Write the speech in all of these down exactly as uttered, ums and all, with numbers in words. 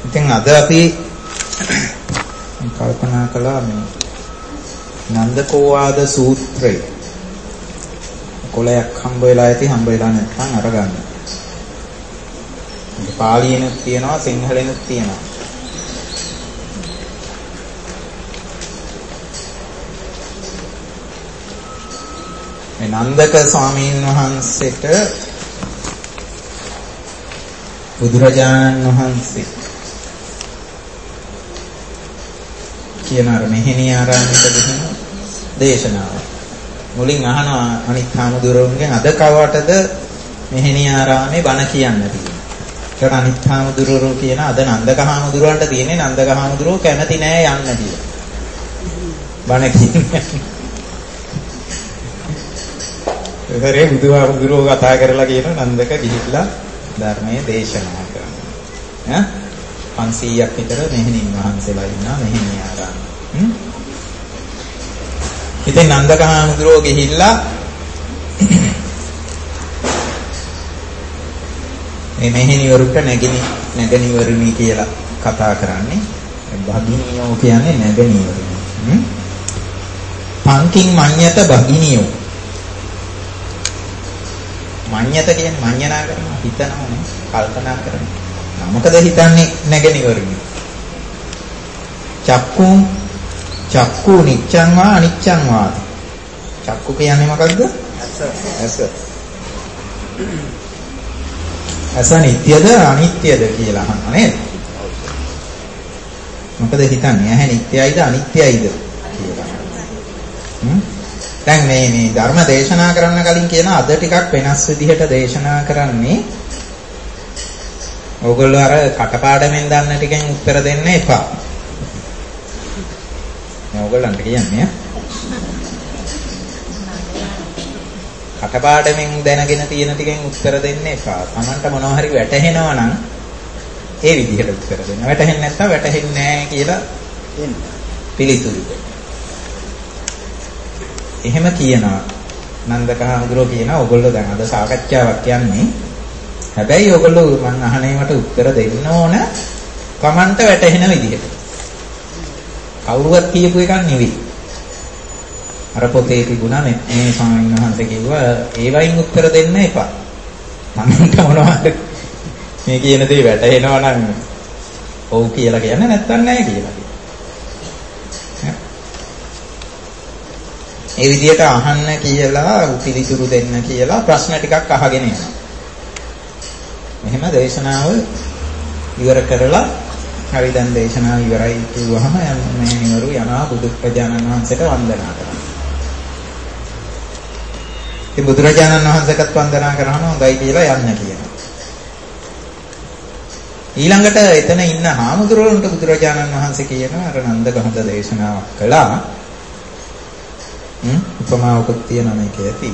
ඉතින් අද අපි කල්පනා කළා මේ නන්දකෝවාද සූත්‍රය කොලයක් හම්බ වෙලා ඇති හම්බ වෙලා නැත්නම් අරගන්න. මේ පාලියෙනුත් තියෙනවා සිංහලෙනුත් තියෙනවා. මේ නන්දක ස්වාමීන් වහන්සේට බුදුරජාණන් වහන්සේ කියන අර මෙහෙණිය ආරාමයට දෙන දේශනාව. මුලින් අහනවා අනිත් හාමුදුරුවන්ගෙන් අද කවටද මෙහෙණිය ආරාමේ බණ කියන්න තියෙන්නේ. ඒක අනිත් හාමුදුරුවෝ කියන අද නන්දක හාමුදුරුවන්ට තියෙන්නේ නන්දක හාමුදුරුවෝ කැමති නෑ යන්න කියලා. බණ කියන්නේ. ඒතරේ බුදුහාමුදුරුවෝ කතා කරලා කියන නන්දක ගිහිල්ලා ධර්මයේ දේශනා කරනවා. ඈ පන්සීයක් විතර මෙහෙණින් වහන්සේලා ඉන්නවා මෙහෙණිය ආරාම. හ්ම්. ඉතින් නන්දක හාමුදුරුවෝ ගිහිල්ලා මේ මෙහෙණිවරුන්ට නැගිනි නැගණිවරුනි කියලා කතා කරන්නේ. භගිනියෝ කියන්නේ නැගණිවරුනි. හ්ම්. පංකින් මඤ්ඤත භගිනියෝ. මඤ්ඤත කියන්නේ මඤ්ඤනා කරනවා හිතනවා නේ කල්පනා කරනවා. මොකද හිතන්නේ නැගණිවරුනි. චක්කු චක්කු නිච්ඡං වා අනිච්ඡං වා. චක්කු කියන්නේ මොකක්ද? ඇස. ඇස නිට්ටයද අනිත්‍යද කියලා අහනවා නේද? මොකද හිතන්නේ ඇහැ නිට්ටයයිද අනිත්‍යයිද කියලා. හ්ම්. දැන් මේ මේ ධර්ම දේශනා කරන්න කලින් කියන අද ටිකක් වෙනස් විදිහට දේශනා කරන්නේ ඕගොල්ලෝ අර කටපාඩමෙන් දන්න ටිකෙන් උත්තර දෙන්න එපා. මම ඕගොල්ලන්ට කියන්නේ කටපාඩමෙන් දැනගෙන තියෙන ටිකෙන් උත්තර දෙන්න එපා. Tamanට මොනවා හරි වැටහෙනවා නම් ඒ විදිහට උත්තර දෙන්න. වැටහෙන්නේ නැත්නම් වැටහෙන්නේ නැහැ කියලා දෙන්න. පිළිතුරු දෙන්න. එහෙම කියනවා. නන්දක හාමුදුරුවෝ කියනවා ඕගොල්ලෝ දැන් අද සාකච්ඡාවක් යන්නේ. හැබැයි ඕගොල්ලෝ මං අහන ඒවාට උත්තර දෙන්න ඕන කමන්ට වැටහෙන විදිහට. කවුරුවත් කියපු එකක් නෙවෙයි. අර පොතේ තිබුණා මේ මේ ස්වාමීන් වහන්සේ කිව්වා ඒ වයින් උත්තර දෙන්න එපා. මමන්ට මොනවද මේ කියන දේ වැටහෙනවා නම් ඔව් කියලා කියන්නේ නැත්නම් නැහැ කියලා. ඒ විදිහට අහන්න කියලා පිළිතුරු දෙන්න කියලා ප්‍රශ්න ටිකක් අහගෙන යනවා. මෙහෙම දේශනාව ඉවර කරලා හරි දැන් දේශනාව ඉවරයි කිව්වහම මේ නිවරු යනවා බුදු ප්‍රජානන් වහන්සේට වන්දනා කරනවා. ඉතින් බුදුරජාණන් වහන්සේටත් වන්දනා කරනවා හොඳයි කියලා යන්න කියනවා. ඊළඟට එතන ඉන්න හාමුදුරුවන්ට බුදුරජාණන් වහන්සේ කියනවා අර නන්දක හොඳ දේශනාවක් කළා. හ්ම් උපමාවකුත් තියෙනවා මේකේ ඇති.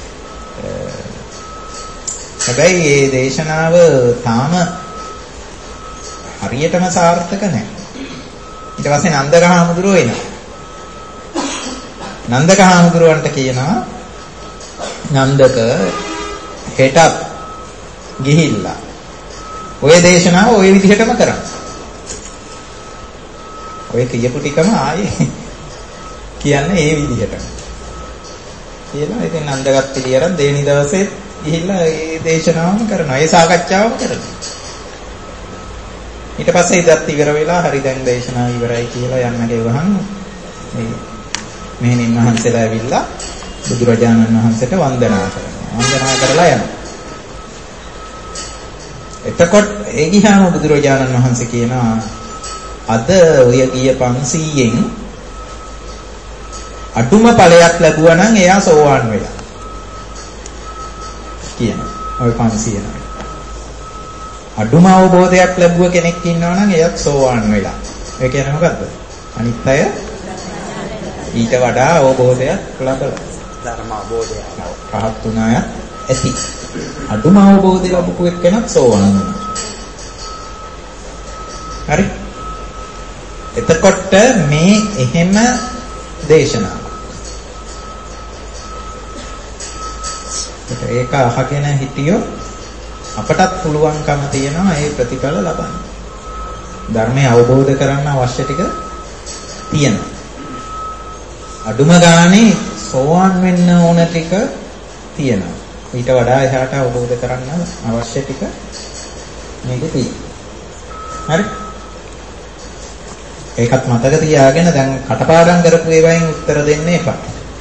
හැබැයි මේ දේශනාව තාම හරියටම සාර්ථක නැහැ. ඊට පස්සේ නන්දක හාමුදුරුවෝ එනවා. නන්දක හාමුදුරුවන්ට කියනවා නන්දක හෙටත් ගිහිල්ලා ඔය දේශනාව ඔය විදිහටම කරන්න. ඔය කියපු ටිකම ආයේ කියන්නේ ඒ විදිහටම. කියලා ඉතින් නන්දගත් පිළියරන් දෙවෙනි දවසේ ගිහිල්ලා ඒ දේශනාවම කරනවා. ඒ සාකච්ඡාවම කරනවා. ඊට පස්සේ ඉදත් ඉවර වෙලා හරි දැන් දේශනාව ඉවරයි කියලා යන්න ගෙවහන් මේ මෙහෙණින් වහන්සේලා ඇවිල්ලා බුදුරජාණන් වහන්සේට වන්දනා කරනවා. වන්දනා කරලා යනවා. එතකොට ඒ ගියාම බුදුරජාණන් වහන්සේ කියනවා අද ඔය ගිය පන්සීයෙන් අඩුම ඵලයක් ලැබුවා නම් එයා සෝවාන් වෙලා. කියනවා. ඔය පන්සීය නම. අඩුම අවබෝධයක් ලැබුව කෙනෙක් ඉන්නවා නම් එයාත් සෝවාන් වෙලා. ඒ කියන්නේ මොකද්ද? අනිත් අය ඊට වඩා අවබෝධයක් ලබලා ධර්ම අවබෝධය පහත් තුනය ඇති. අඩුම අවබෝධය ලැබපු එක්කෙනෙක් සෝවාන් වෙනවා. හරි? එතකොට මේ එහෙම දේශනාව. ඒක අහගෙන හිටියොත් අපටත් පුළුවන්කම තියෙනවා ඒ ප්‍රතිඵල ලබන්න. ධර්මය අවබෝධ කරගන්න අවශ්‍ය ටික තියෙනවා. අඩුම ගානේ සෝවාන් වෙන්න ඕන ටික තියෙනවා. ඊට වඩා එහාට අවබෝධ කරගන්න අවශ්‍ය ටික මේකේ තියෙනවා. හරි? ඒකත් මතක තියාගෙන දැන් කටපාඩම් කරපු ඒවායින් උත්තර දෙන්න එපා.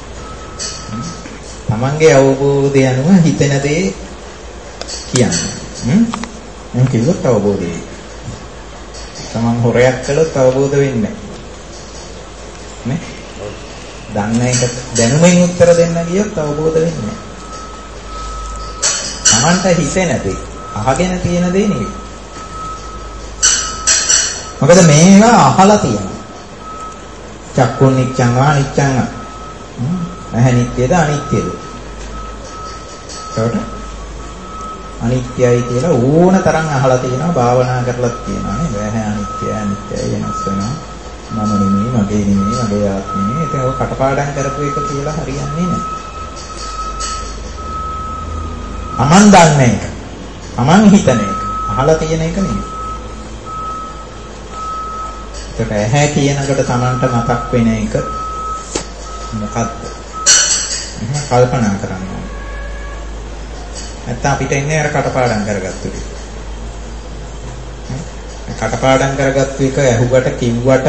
තමන්ගේ අවබෝධය අනුව හිතෙන දේ කියන්න. හ්ම්? මම කිව්වොත් අවබෝධය. තමන් හොරයක් කළොත් අවබෝධ වෙන්නේ නැහැ. නේ? දන්න එක දැනුමෙන් උත්තර දෙන්න ගියොත් අවබෝධ වෙන්නේ නැහැ. තමන්ට හිතෙන දේ, අහගෙන තියෙන දේ නෙවෙයි. මොකද මේවා අහලා තියෙනවා. චක්කුන් නිච්ඡං වා නිච්ඡං වා. ඇහැ නිට්ටයද අනිත්‍යද? ඒකට අනිත්‍යයි කියලා ඕන තරම් අහලා තියෙනවා, භාවනා කරලා තියෙනවා නේද? ඇහැ අනිත්‍යයි, අනිත්‍යයි වෙනස් වෙනවා. මම නෙමෙයි, මගේ නෙමෙයි, මගේ ආත්මෙ නෙමෙයි. ඒක ඔය කටපාඩම් කරපු එක කියලා හරියන්නේ නැහැ. අමන් දන්න එක, අමන් හිතන එක, අහලා තියෙන එක නෙමෙයි. ඒක ඇහැ කියනකොට Tamanට මතක් වෙන එක මොකක්ද? එහෙනම් කල්පනා කරන්න ඕනේ. නැත්නම් අපිට ඉන්නේ අර කටපාඩම් කරගත්තු ටික. කටපාඩම් කරගත්තු එක ඇහුවට කිව්වට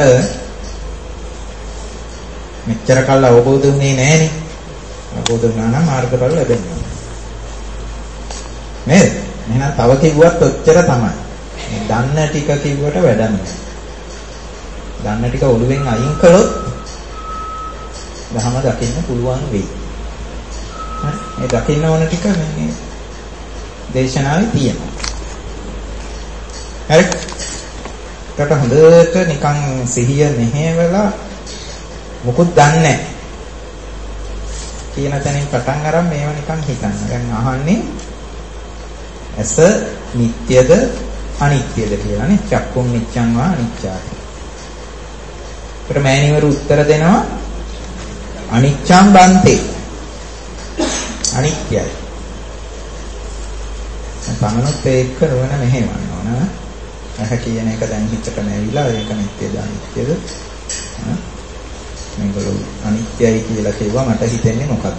මෙච්චර කල් අවබෝධ වුණේ නැහනේ. අවබෝධ වුණා නම් මාර්ගඵල ලැබෙනවා. නේද? එහෙනම් තව කිව්වත් ඔච්චර තමයි. දන්න ටික කිව්වට වැඩක් නැහැ. දන්න ටික ඔළුවෙන් අයින් කළොත් ධර්ම දකින්න පුළුවන් වෙයි. හරි? මේ දකින්න ඕන ටික මේ දේශනාවේ තියෙනවා. හරි? කට හොඳට නිකන් සිහිය මෙහෙवला මොකුත් දන්නේ නැහැ. කියන තැනින් පටන් අරන් මේව නිකන් හිතන්න. දැන් අහන්නේ ඇස නිට්ටයද අනිත්‍යද කියලා නේ. චක්කුම් නිච්ඡං වා අනිච්චාති. ඒකට මෑණිවරු උත්තර දෙනවා අනිච්ඡං බන්තේ. අනිත්‍යයි. තමනුත් ඒක කරවන මෙහෙවන්න ඕන. ඇහැ කියන එක දැන් හිතට නැවිලා ඒක නිට්ටයද අනිත්‍යද? මේගොල්ලෝ අනිත්‍යයි කියලා කිව්වා මට හිතෙන්නේ මොකක්ද?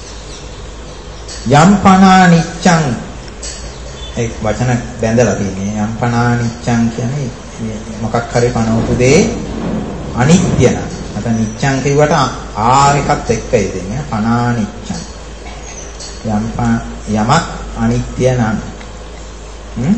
යම් පනා නිච්ඡං ඒ වචන බැඳලා තියෙන්නේ. යම් පනා නිච්ඡං කියන්නේ මොකක් හරි පනවපු දේ අනිත්‍ය නම්. අත නිච්ඡං කියුවට ආ එකත් එක්ක ඉදෙන්නේ. පනා නිච්ඡං. යම් යමක් අනිත්‍ය නම් හ්ම්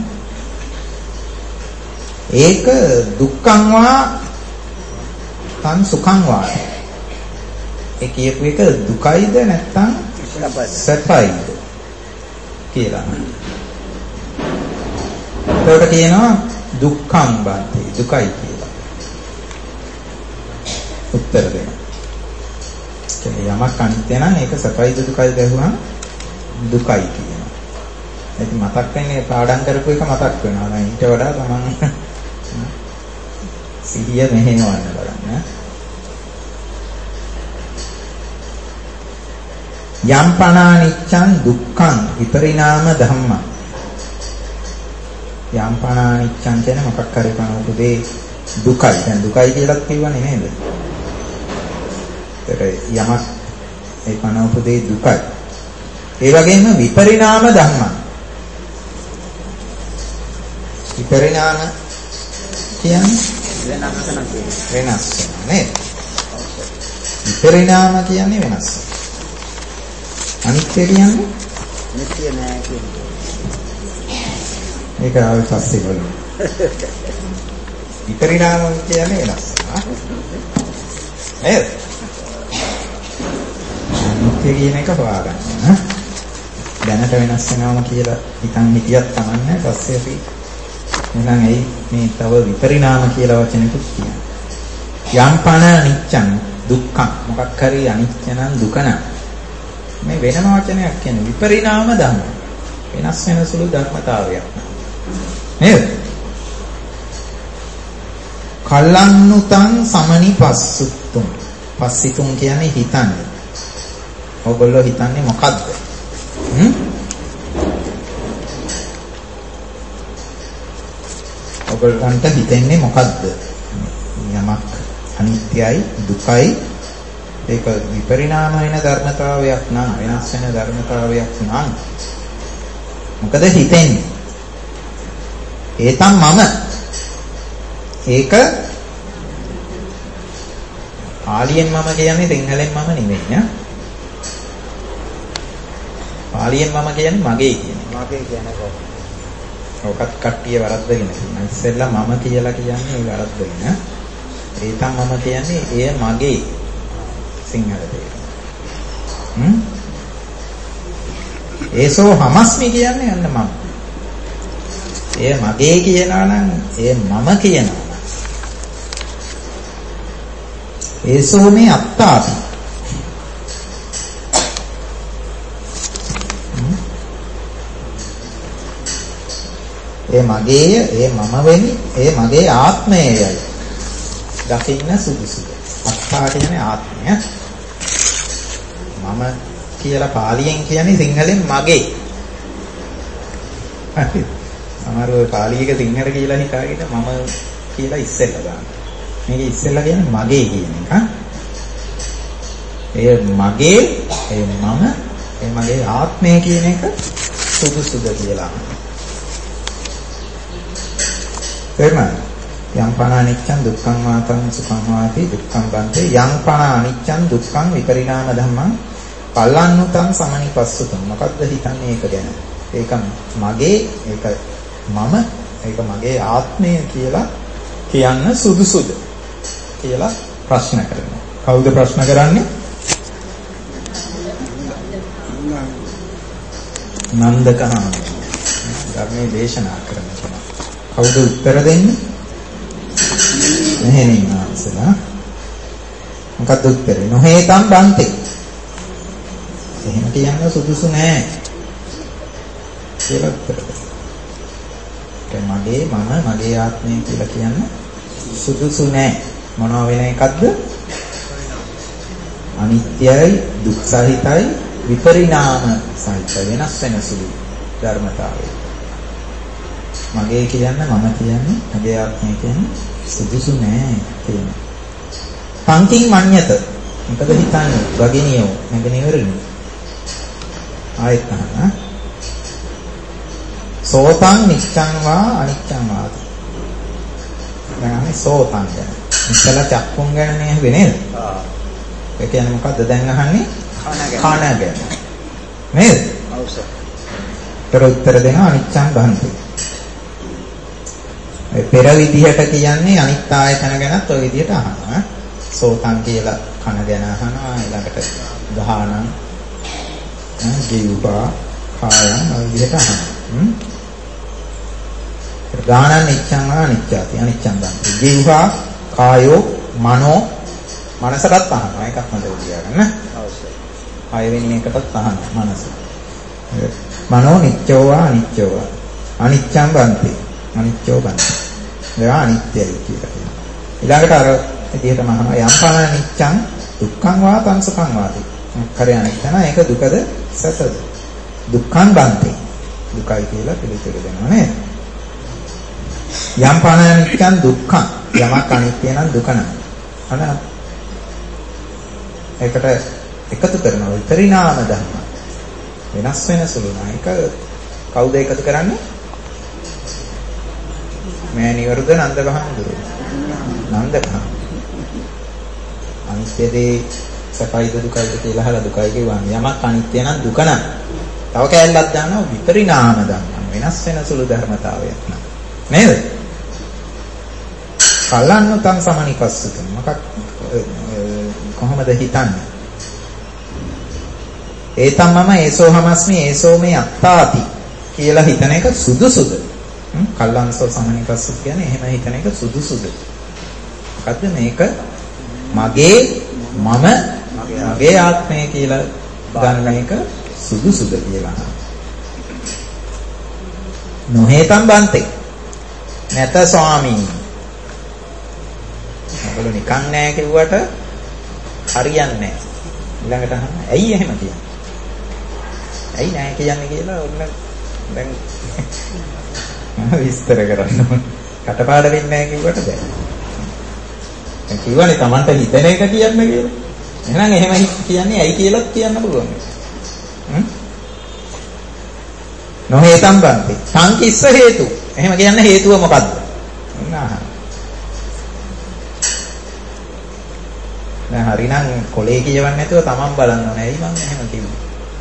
ඒක දුක්ඛං වා තන් සුඛං වා. ඒ කියපු එක දුකයිද නැත්නම් සැපයිද කියලා. ඒකට කියනවා දුක්ඛං බන්ති දුකයි කියලා. උත්තර දෙන්න. කියන්නේ යමක් අනිත්‍ය නම් ඒක සැපයිද දුකයිද ඇහුවම දුකයි කියනවා. ඒක මතක් වෙන්නේ පාඩම් කරපු එක මතක් වෙනවා. දැන් ඊට වඩා තමන් සිහිය මෙහෙවන්න බලන්න. යම් පනා නිච්ඡං දුක්ඛං විපරිණාම ධම්ම. යම් පනා නිච්ඡං කියන මොකක් හරි පනවපු දේ දුකයි. දැන් දුකයි කියලා කියවනේ නේද? ඒක යමක් ඒ පනවපු දේ දුකයි. ඒ වගේම විපරිණාම ධම්ම. විපරිණාම කියන්නේ වෙනස් වෙනස් නේද? විපරිණාම කියන්නේ වෙනස්. අනිත්‍ය කියන්නේ නිත්‍ය නෑ කියන්නේ. ඒක ආවෙ පස්සේ බලමු. විපරිණාම කියන්නේ වෙනස්. නේද? නිත්‍ය කියන එක හොයාගන්න. දැනට වෙනස් වෙනවම කියලා හිතන් හිටියත් තමන්නේ පස්සේ අපි එහෙනම් ඇයි මේ තව විපරිණාම කියලා වචනෙකුත් කියනවා. යම් පන අනිච්චං දුක්ඛං මොකක් හරි අනිත්‍ය නම් දුක නම් මේ වෙනම වචනයක් කියන්නේ විපරිණාම ධර්ම. වෙනස් වෙන සුළු ධර්මතාවයක් නේද? කල්ලන්නුතං සමනිපස්සුතුං. පස්සිතුං කියන්නේ හිතන්නේ. ඔයගොල්ලෝ හිතන්නේ මොකද්ද? හ්ම්? ඔයගොල්ලන්ට හිතෙන්නේ මොකද්ද? යමක් අනිත්‍යයි දුකයි ඒක විපරිණාම වෙන ධර්මතාවයක් නම් වෙනස් වෙන ධර්මතාවයක් නම් මොකද හිතෙන්නේ? ඒතම් මම ඒක පාලියෙන් මම කියන්නේ සිංහලෙන් මම නෙමෙයි නේ. පාලියෙන් මම කියන්නේ මගේ කියන්නේ. මගේ කියන්නේ කොහොමද? ඔකත් කට්ටිය වරද්දගෙන ඉන්නවා. ඉස්සෙල්ලා මම කියලා කියන්නේ ඒ වරද්දගෙන. ඒතම් මම කියන්නේ එය මගේ සිංහල දෙය. හ්ම්? ඒසෝ හමස්මි කියන්නේ යන්න මම. එය මගේ කියනවා නම් එය මම කියනවා. ඒසෝ මේ අත්තාපි. ඒ මගේය, ඒ මම වෙන්නේ, ඒ මගේ ආත්මයයි. දකින්න සුදුසුද? අත්තා කියන්නේ ආත්මය. මම කියලා පාලියෙන් කියන්නේ සිංහලෙන් මගේ. හරි. සමහර ඔය පාලියක සිංහල කියලා හිතාගෙන මම කියලා ඉස්සෙල්ලා දානවා. මේක ඉස්සෙල්ලා කියන්නේ මගේ කියන එක. ඒ මගේ, ඒ මම, ඒ මගේ ආත්මය කියන එක සුදුසුද කියලා. එහෙනම් යම් පණ අනිච්චං දුක්ඛං වාතං සුඛං වාති දුක්ඛං බන්තේ යම් පණ අනිච්චං දුක්ඛං විපරිණාම ධම්මං පල්ලන්නුතං සමනිපස්සුතං. මොකද්ද හිතන්නේ ඒක ගැන? ඒක මගේ, ඒක මම, ඒක මගේ ආත්මය කියලා කියන්න සුදුසුද කියලා ප්‍රශ්න කරනවා. කවුද ප්‍රශ්න කරන්නේ? නන්දක හාමුදුරුවෝ. ධර්මයේ දේශනා කරන කෙනා. කවුද උත්තර දෙන්නේ? එහෙනම් ආන්සලා. මොකක්ද උත්තරේ? නොහේතම් බන්තේ. එහෙම කියන්න සුදුසු නෑ කියලා උත්තර දෙනවා. මගේ මම මගේ ආත්මය කියලා කියන්න සුදුසු නෑ. මොනවා වෙන එකක්ද? අනිත්‍යයි, දුක් සහිතයි, විපරිණාම සහිත වෙනස් වෙන සුළු ධර්මතාවය. මගේ කියන්න මම කියන්නේ මගේ ආත්මය කියන්නේ සුදුසු නෑ කියන. පංකින් මඤ්ඤත. මොකද හිතන්නේ? වගිනියෝ නැගෙනවරනේ. ආයෙත් අහන්න. සෝතං නිච්ඡං වා අනිච්ඡං වාති. දැන් සෝතං ගැන. ඉතල චක්කුම් ගැන නේ වෙන්නේ. ආ. ඒ කියන්නේ මොකද්ද දැන් අහන්නේ? කන ගැන. නේද? ඔව් සර්. උත්තර උත්තර දෙනවා අනිච්ඡං බහන්ති. ඒ පෙර විදිහට කියන්නේ අනිත් ආයතන ගැනත් ඔය විදිහට අහනවා. සෝතං කියලා කන ගැන අහනවා. ඊළඟට ගානං, ජීවපා, කායං ඔය විදිහට අහනවා. ගානං නිච්ඡං වා අනිච්ඡාති අනිච්ඡං බන්ති. ජීවපා, කායෝ, මනෝ මනසටත් අහනවා. ඒකත් මතක තියාගන්න. අවශ්‍යයි. ආයෙවෙනි එකටත් අහනවා මනස. මනෝ නිච්චෝ වා අනිච්චෝ වා අනිච්ඡං බන්ති. අනිච්චෝ බන්ති. ඒවා අනිත්‍යයි කියලා කියනවා. ඊළඟට අර විදිහටම අහනවා යම් පණ අනිච්ඡං දුක්ඛං වා තං සුඛං වාති. කරේ අනිත්‍යන ඒක දුකද සැපද? දුක්ඛං බන්ති. දුකයි කියලා පිළිතුරු දෙනවා නේද? යම් පණ අනිච්ඡං දුක්ඛං යමක් අනිත්‍ය නම් දුක නම්. අන ඒකට එකතු කරනවා විපරිණාම ධර්ම. වෙනස් වෙන සුළු නායක කවුද එකතු කරන්නේ? මෑණිවරුද නන්දගහනුදුරු? නන්දගහ. අනිත්‍යදී සැපයිද දුකයිද කියලා අහලා දුකයි කියවන්නේ. යමක් අනිත්‍ය නම් දුක නම්. තව කැලලක් දානවා විපරිණාම ධර්ම. වෙනස් වෙන සුළු ධර්මතාවයක් නම්. නේද? කලන්නතං සමනිපස්සුතං. මොකක් කොහොමද හිතන්නේ? ඒතම් මම ඒසෝ හමස්මි ඒසෝ මේ අත්තාති කියලා හිතන එක සුදුසුද? කල්ලන්සෝ සමනිපස්සුත් කියන්නේ එහෙම හිතන එක සුදුසුද? මොකද්ද මේක? මගේ මම මගේ ආත්මය කියලා ගන්න එක සුදුසුද කියලා. නොහේතම් බන්තේ. නැත ස්වාමීනි. ඔයගොල්ලෝ නිකන් නෑ කිව්වට හරියන්නේ නෑ. ඊළඟට අහන්න ඇයි එහෙම කියන්නේ? ඇයි නෑ කියන්නේ කියලා ඔන්න දැන් විස්තර කරන්න ඕන. කටපාඩම් වෙන්නේ නැහැ කිව්වට බෑ. දැන් කිව්වනේ Tamanට හිතන එක කියන්න කියලා. එහෙනම් එහෙම කියන්නේ ඇයි කියලාත් කියන්න පුළුවන්. හ්ම්? නොහේ සම්බන්ති. සංකිස්ස හේතු. එහෙම කියන්න හේතුව මොකද්ද? නෑ. දැන් හරිනම් කොලේ කියවන්නේ නැතුව Taman බලන්න ඕනේ. ඇයි මම එහෙම කිව්වේ?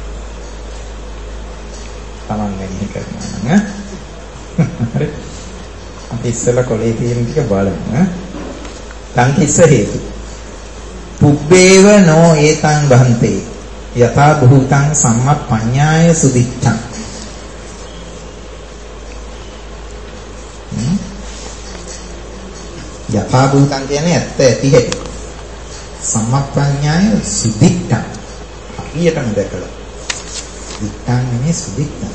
Taman මෙහි කරනවා නේද? හරි. අපි ඉස්සෙල්ලා කොලේ තියෙන ටික බලමු ඈ. සංකිස්ස හේතු. පුබ්බේව නෝ ඒතං බහන්තේ. යථා භූතං සම්මප්පඤ්ඤාය සුදිත්තං. යථා භූතං කියන්නේ ඇත්ත ඇති හැටි. සම්මප්පඤ්ඤාය සුදිත්තං. හරියටම දැකලා. දිත්තං නෙමෙයි සුදිත්තං.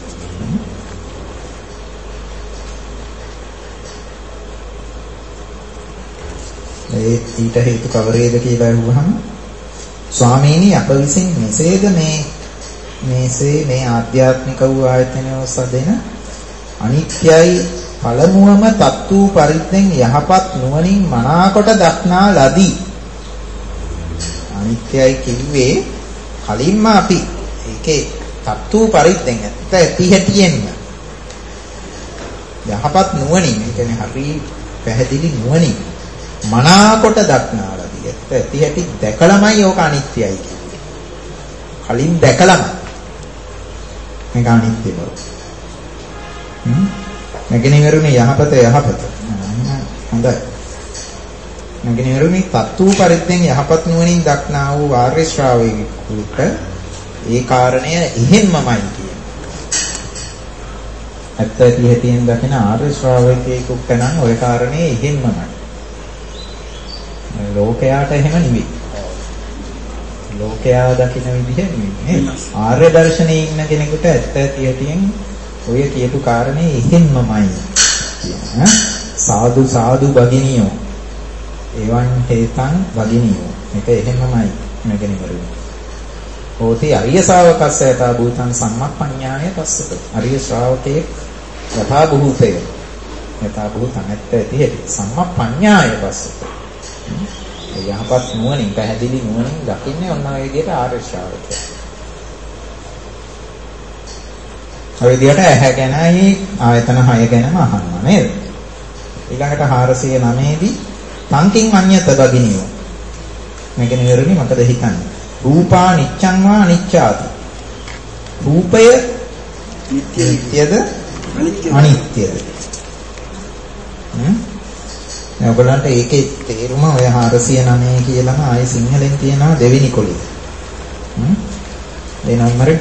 ඒ ඊට හේතු කවරේද කියලා අහුවහම ස්වාමීනි අප විසින් මෙසේද මේ මේසේ මේ ආධ්‍යාත්මික වූ ආයතනය සදෙන අනිත්‍යයි පළමුවම තත්තු පරිද්දෙන් යහපත් නුවණින් මනාකොට දක්නා ලදී. අනිත්‍යයි කිව්වේ කලින්ම අපි ඒකේ තත්තු පරිද්දෙන් ඇත්ත ඇති හැටියෙන්ම යහපත් නුවණින් කියන්නේ හරි පැහැදිලි නුවණින් මනාකොට දක්නා ලදී. ඇත්ත ඇති හැටි දැකලමයි ඕක අනිත්‍යයි කියන්නේ. කලින් දැකලම මේක අනිත්‍ය බව. හ්ම් නැගෙනහිරුනේ යහපත යහපත. හොඳයි. නැගෙනහිරුනේ තත්තු පරිද්දෙන් යහපත් නුවණින් දක්නා වූ ආර්ය ශ්‍රාවකයෙකුට ඒ කාරණය එහෙම්මමයි කියන්නේ. ඇත්ත ඇති හැටියෙන් දකින ආර්ය ශ්‍රාවකයෙකුට නම් ওই කාරණේ එහෙම්මමයි. ලෝකයාට එහෙම නෙවෙයි. ලෝකයා දකින විදිහ නෙවෙයි. ආර්ය දර්ශනයේ ඉන්න කෙනෙකුට ඇත්ත ඇති හැටියෙන් ඔය කියපු කාරණේ එහෙම්මමයි කියන සාදු සාදු භගිනියෝ එවන් හේතං භගිනියෝ මේක එහෙම්මමයි නැගෙන ඉවරුනේ. ඕති අරිය ශාවකස්ස යථා භූතං සම්මප්පඤ්ඤාය පස්සත. අරිය ශ්‍රාවකේ යථා භූතය යථා භූතං ඇත්ත ඇති හැටි සම්මප්පඤ්ඤාය පස්සත. යහපත් නුවණින් පැහැදිලි නුවණින් දකින්නේ ඔන්න ඔය විදිහට ආර්ය ශ්‍රාවකයා. ඔය විදිහට ඇහැ ගැනයි ආයතන හය ගැනම අහනවා නේද? ඊළඟට හාරසිය නවය දී තංකින් අඤ්ඤත බගිනියෝ. මේකෙන ඉවරනේ මොකද හිතන්නේ? රූපා නිච්ඡං වා අනිච්ඡාති. රූපය නිට්ටයද අනිත්‍යද? හ්ම්? ඔයගොල්ලන්ට ඒකේ තේරුම ඔය හාරසිය නවය කියලාම ආයේ සිංහලෙන් කියනවා දෙවෙනි කොළේ. හ්ම්? ඒ නම්බරේ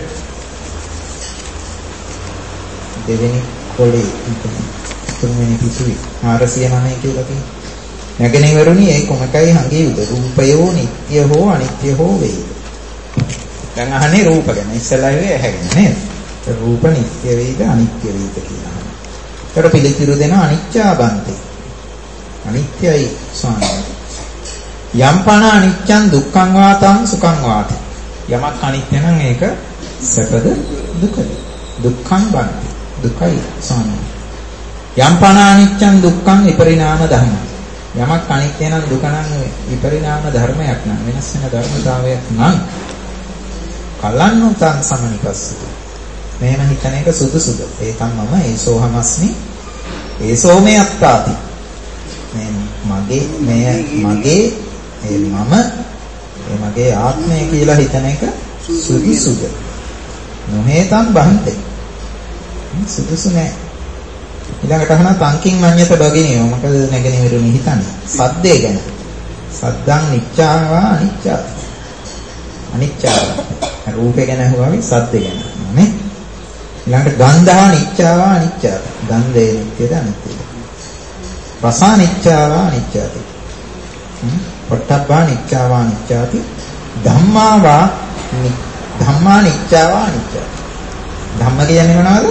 දෙවෙනි කොළේ තුන්වෙනි පිටුවේ හාරසිය නවය කියලා කියනවා. නැගෙනහිරුනි ඒ කොමකයි හංගියුද රූපයෝ නිට්ටය හෝ අනිත්‍ය හෝ වේද. දැන් අහන්නේ රූප ගැන. ඉස්සෙල්ලා ඉවේ ඇහැගෙන නේද? රූප නිට්ටය වේද අනිත්‍ය වේද කියලා. ඒකට පිළිතුරු දෙන අනිච්චාබන්තේ. අනිත්‍යයි ස්වාමීනි. යම්පන අනිච්චං දුක්ඛං වාතං සුඛං වාති. යමක් අනිත්‍ය නම් ඒක සැපද දුකද? දුක්ඛං බන්ති. දුකයි ස්වාමීනි. යම්පන අනිච්චං දුක්ඛං විපරිණාම ධර්ම. යමක් අනිත්‍ය නම් දුක නම් විපරිණාම ධර්මයක් නම් වෙනස් වෙන ධර්මතාවයක් නම් කලන්නෝතං සමනිපස්සති. මේම හිතන එක සුදුසුද? ඒකම් මම ඒසෝහමස්මි ඒසෝමේ අත්තාති. මේ මගේ මේ මගේ ඒ මම ඒ මගේ ආත්මය කියලා හිතන එක සුදුසුද? නොහේතං බහන්තේ. සුදුසු නෑ. ඊළඟට අහන තංකින් මඤ්ඤත බගිනියෝ මොකද නැගෙනහිරුනි හිතන්නේ? සද්දේ ගැන. සද්දං නිච්ඡාවා අනිච්චා. අනිච්චා. රූපේ ගැන අහුවාවේ සද්දේ ගැන නේ. ඊළඟට ගන්ධා නිච්ඡාවා අනිච්චා. ගන්ධේ නිට්ටයද අනිත්‍යද? රසා නිච්ඡාවා අනිච්චාති. පොට්ටබ්බා නිච්ඡාවා අනිච්චාති. ධම්මාවා ධම්මා නිච්ඡාවා අනිච්චාති. ධම්ම කියන්නේ මොනවද?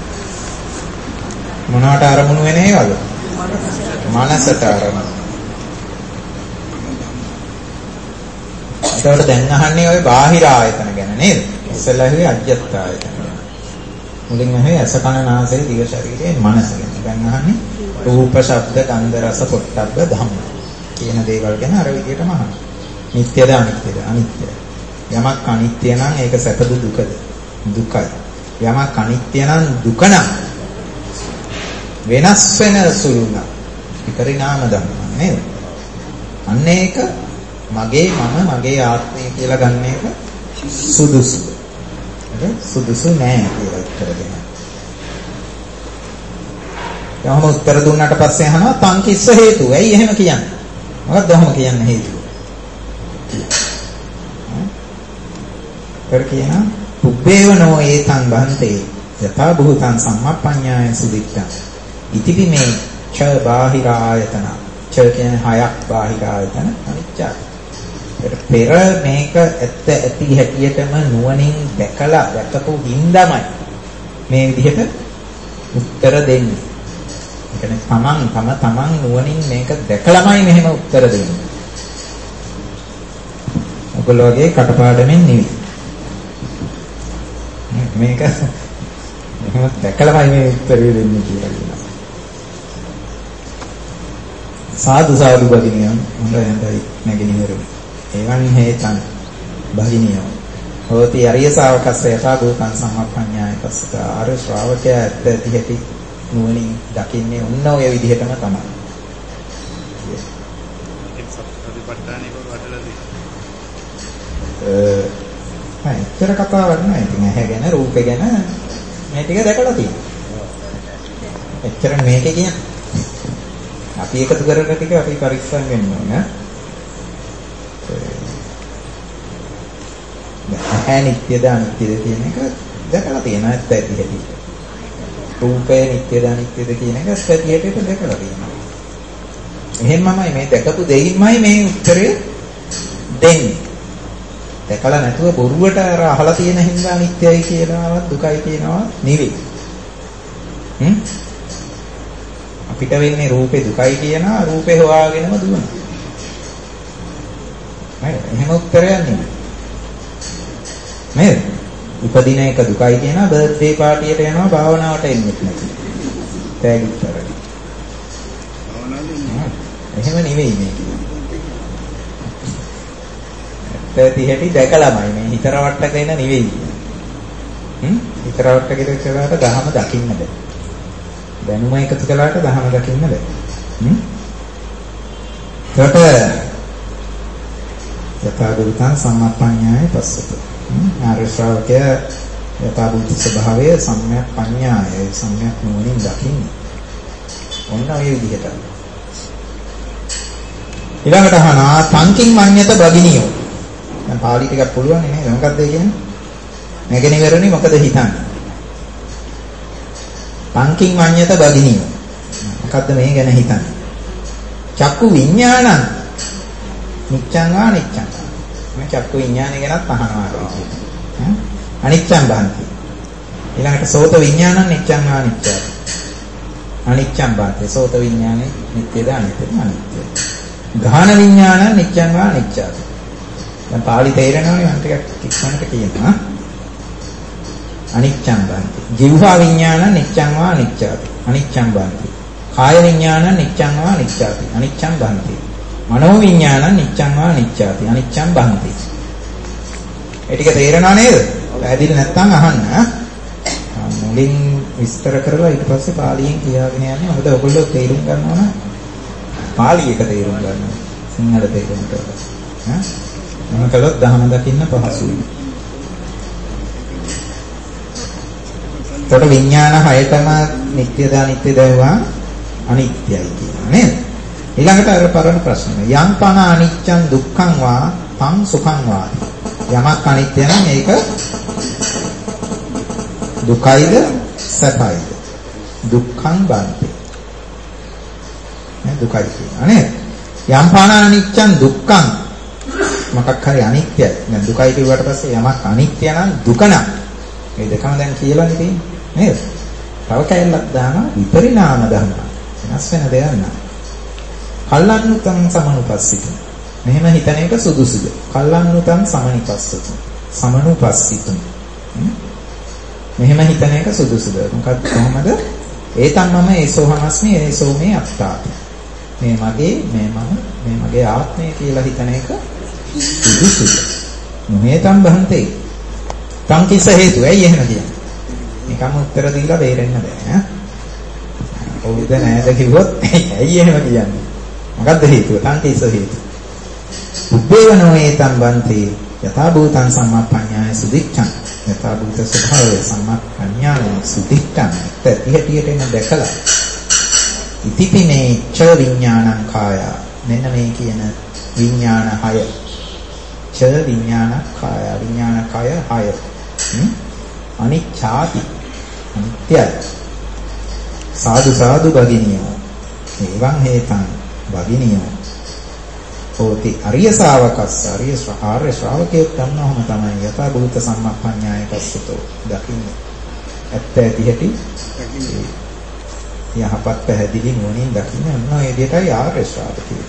මොනවට අරමුණු වෙන ඒවද? මනසට අරමුණු. ඒකට දැන් අහන්නේ ওই බාහිර ආයතන ගැන නේද? ඉස්සෙල්ලා හිවේ අජ්ජත් ආයතන. මුලින් අහේ අස කන නාසය දිව ශරීරයේ මනස ගැන. දැන් අහන්නේ රූප, ශබ්ද, ගන්ධ, රස, පොට්ටබ්බ ධම්ම කියන දේවල් ගැන අර විදිහටම අහනවා. නිට්ටයද අනිත්‍යද? අනිත්‍යයි. යමක් අනිත්‍ය නම් ඒක සැපද දුකද? දුකයි. යමක් අනිත්‍ය නම් දුක නම් වෙනස් වෙන සුළු නම් විපරිණාම ධර්ම නේද? අන්න ඒක මගේ මම මගේ ආත්මය කියලා ගන්න එක සුදුසු. ඒක සුදුසු නෑ කියලා උත්තර දෙනවා. යහම උත්තර දුන්නාට පස්සේ අහනවා තං කිස්ස හේතු. ඇයි එහෙම කියන්නේ? මොකක්ද ඔහොම කියන්න හේතුව? කර කියනවා උබ්බේව නෝ ඒතං බන්තේ යථා භූතං සම්මප්පඤ්ඤාය සුදික්ඛං ඉතිපි මේ ච බාහිරායතන ච කියන්නේ හයක් බාහිරායතන අනිච්චයි. ඒකට පෙර මේක ඇත්ත ඇති හැටියටම නුවණින් දැකලා දැකපු හින්දාමයි මේ විදිහට උත්තර දෙන්නේ. ඒ කියන්නේ තමන් තම තමන් නුවණින් මේක දැකලාමයි මෙහෙම උත්තර දෙන්නේ. ඔයගොල්ලෝ වගේ කටපාඩමින් නෙවෙයි. මේක එහෙම දැකලාමයි මේ උත්තරය දෙන්නේ කියලා කියනවා. සාදු සාදු භගිනියන් හොඳයි හොඳයි නැගිනිවරුනි. එවන් හේතං භගිනියෝ. හොති අරිය ශාවකස්ස යථා භූතං සම්මප්පඤ්ඤාය පස්සත ආර්ය ශ්‍රාවකයා ඇත්ත ඇති හැටි නුවණින් දකින්නේ උන්න ඔය විදිහටම තමයි. ඒක සත්‍යපට්ඨානේ කොහොමදලදී? අ ඇත්තට කතාවක් නෑ. ඉතින් ඇහැ ගැන රූප ගැන මේ ටික දැකලා තියෙනවා. එච්චර මේකේ කියන්නේ අපි එකතු කරන ටික අපි පරිස්සම් වෙන්න ඕන. ඇහැ නිට්ටයද අනිත්‍යද කියන එක දැකලා තියෙනවා ඇත්ත ඇති හැටි. රූපය නිට්ටයද අනිත්‍යද කියන එක ඇත්ත ඇති හැටි දැකලා තියෙනවා. එහෙමමයි මේ දැකපු දෙයින්මයි මේ උත්තරය දෙන්නේ. දැකලා නැතුව බොරුවට අර අහලා තියෙන හින්දා අනිත්‍යයි කියනවත් දුකයි කියනවා නෙවෙයි. හ්ම් අපිට වෙන්නේ රූපේ දුකයි කියනවා රූපේ හොයාගෙනම දුවනවා. නේද? එහෙම උත්තරයක් නෙවෙයි. නේද? උපදින එක දුකයි කියනවා බර්ත්ඩේ පාටියට යනවා භාවනාවට එන්නේ නැති. තෑගි උත්තරයි. එහෙම නෙවෙයි මේක. ඇත්ත ඇති දැකලාමයි මේ හිතරවට්ටක එන නෙවෙයි. හ්ම් හිතරවට්ටකේ ඉස්සරහට දහම දකින්න බෑ. දැනුම එකතු කළාට දහම දකින්න බෑ. හ්ම් ඒකට යථාභූතං සම්මප්පඤ්ඤාය පස්සත. ආර්ය ශ්‍රාවකයා යථාභූත ස්වභාවය සම්‍යක් පඤ්ඤාය සම්‍යක් නුවණින් දකින්නේ. ඔන්න ඔය විදිහට. ඊළඟට අහනවා තංකින් මඤ්ඤත බගිනියෝ. දැන් පාලි ටිකක් පුළුවන් නේද? මොකක්ද ඒ කියන්නේ? මේකනේ කරන්නේ මොකද හිතන්නේ? තංකින් මඤ්ඤත බගිනියෝ. මොකද්ද මේ ගැන හිතන්නේ? චක්කු විඥානං නිච්ඡං වා නිච්ඡං. මේ චක්කු විඥානය ගැනත් අහනවා කියන්නේ. අනිච්ඡං බන්ති. ඊළඟට සෝත විඥානං නිච්ඡං වා නිච්ඡං. අනිච්ඡං බන්ති. සෝත විඥානේ නිට්ටයද අනිත්‍යද? අනිත්‍යයි. ගාහන විඥානං නිච්ඡං වා නිච්ඡං. දැන් පාලි තේරෙනවනේ මම ටිකක් ඉක්මනට කියනවා. අනිච්ඡං බන්ති. ජීවහා විඥානං නිච්ඡං වා නිච්ඡං. අනිච්ඡං බන්ති. කාය විඥානං නිච්ඡං වා නිච්ඡං. අනිච්ඡං බන්ති. මනෝ විඥානං නිච්ඡං වා නිච්ඡාති අනිච්ඡං බන්ති. ඒ ටික තේරෙනව නේද? පැහැදිලි නැත්නම් අහන්න. මුලින් විස්තර කරලා ඊට පස්සේ පාලියෙන් කියාගෙන යන්නේ. මොකද ඔයගොල්ලෝ තේරුම් ගන්නවා නම් පාලි එක තේරුම් ගන්නවා. සිංහල තේරුම් කරලා. ඈ මොන කළොත් දහම දකින්න පහසුයි. ඒකට විඥාන හයතම නිට්ටයද අනිත්‍යද වවා අනිත්‍යයි කියනවා නේද? ඊළඟට අර පරණ ප්‍රශ්න. යම් පන අනිච්චං දුක්ඛං වා තං සුඛං වා. යමක් අනිත්‍ය නම් ඒක දුකයිද සැපයිද? දුක්ඛං බන්ති. නේ දුකයි කියනවා නේද? යම් පන අනිච්චං දුක්ඛං මොකක් හරි අනිත්‍යයි. දැන් දුකයි කියුවට පස්සේ යමක් අනිත්‍ය නම් දුක නම් මේ දෙකම දැන් කියලානේ තියෙන්නේ නේද? තව කැලලක් දානවා විපරිණාම ධර්ම. වෙනස් වෙන දෙයක් නෑ. කල්ලන්නුතං සමනුපස්සිත. මෙහෙම හිතන එක සුදුසුද? කල්ලන්නුතං සමනිපස්සත. සමනුපස්සිත. මෙහෙම හිතන එක සුදුසුද? මොකක්ද කොහමද? ඒතම් මම ඒසෝහමස්මි ඒසෝ මේ අත්තාති. මේ මගේ මේ මම මේ මගේ ආත්මය කියලා හිතන එක සුදුසුද? නොහේතම් බහන්තේ. තං කිස හේතු ඇයි එහෙම කියන්නේ? නිකම් උත්තර දීලා බේරෙන්න බෑ ඈ. ඔව්ද නෑද කිව්වොත් ඇයි එහෙම කියන්නේ? මොකද්ද හේතුව? තං කිස හේතු. උබ්බේවනෝ ඒතම් බන්තේ යථා භූතං සම්මප්පඤ්ඤාය සුදිච්ඡං. යථා භූත ස්වභාවය සම්මප්පඤ්ඤාය සුදිච්ඡං. තත්ියටියට එන දැකලා ඉතිපිනේ ච විඥානං කාය. මෙන්න මේ කියන විඥාන හය. ච විඥාන කාය විඥාන කාය හය. අනිච්ඡාති අනිත්‍යයි. සාදු සාදු භගිනියෝ එවං හේතං භගිනියෝ හෝති අරිය ශාවකස්ස අරිය ආර්ය ශ්‍රාවකයෙක් ගන්නවම තමයි යථා භූත සම්මප්පඤ්ඤාය පස්සතෝ දකින්නේ. ඇත්ත ඇති හැටි යහපත් පැහැදිලි නුවණින් දකින්න ඔන්න ඒ විදිහටයි ආර්ය ශ්‍රාවකයෙක්.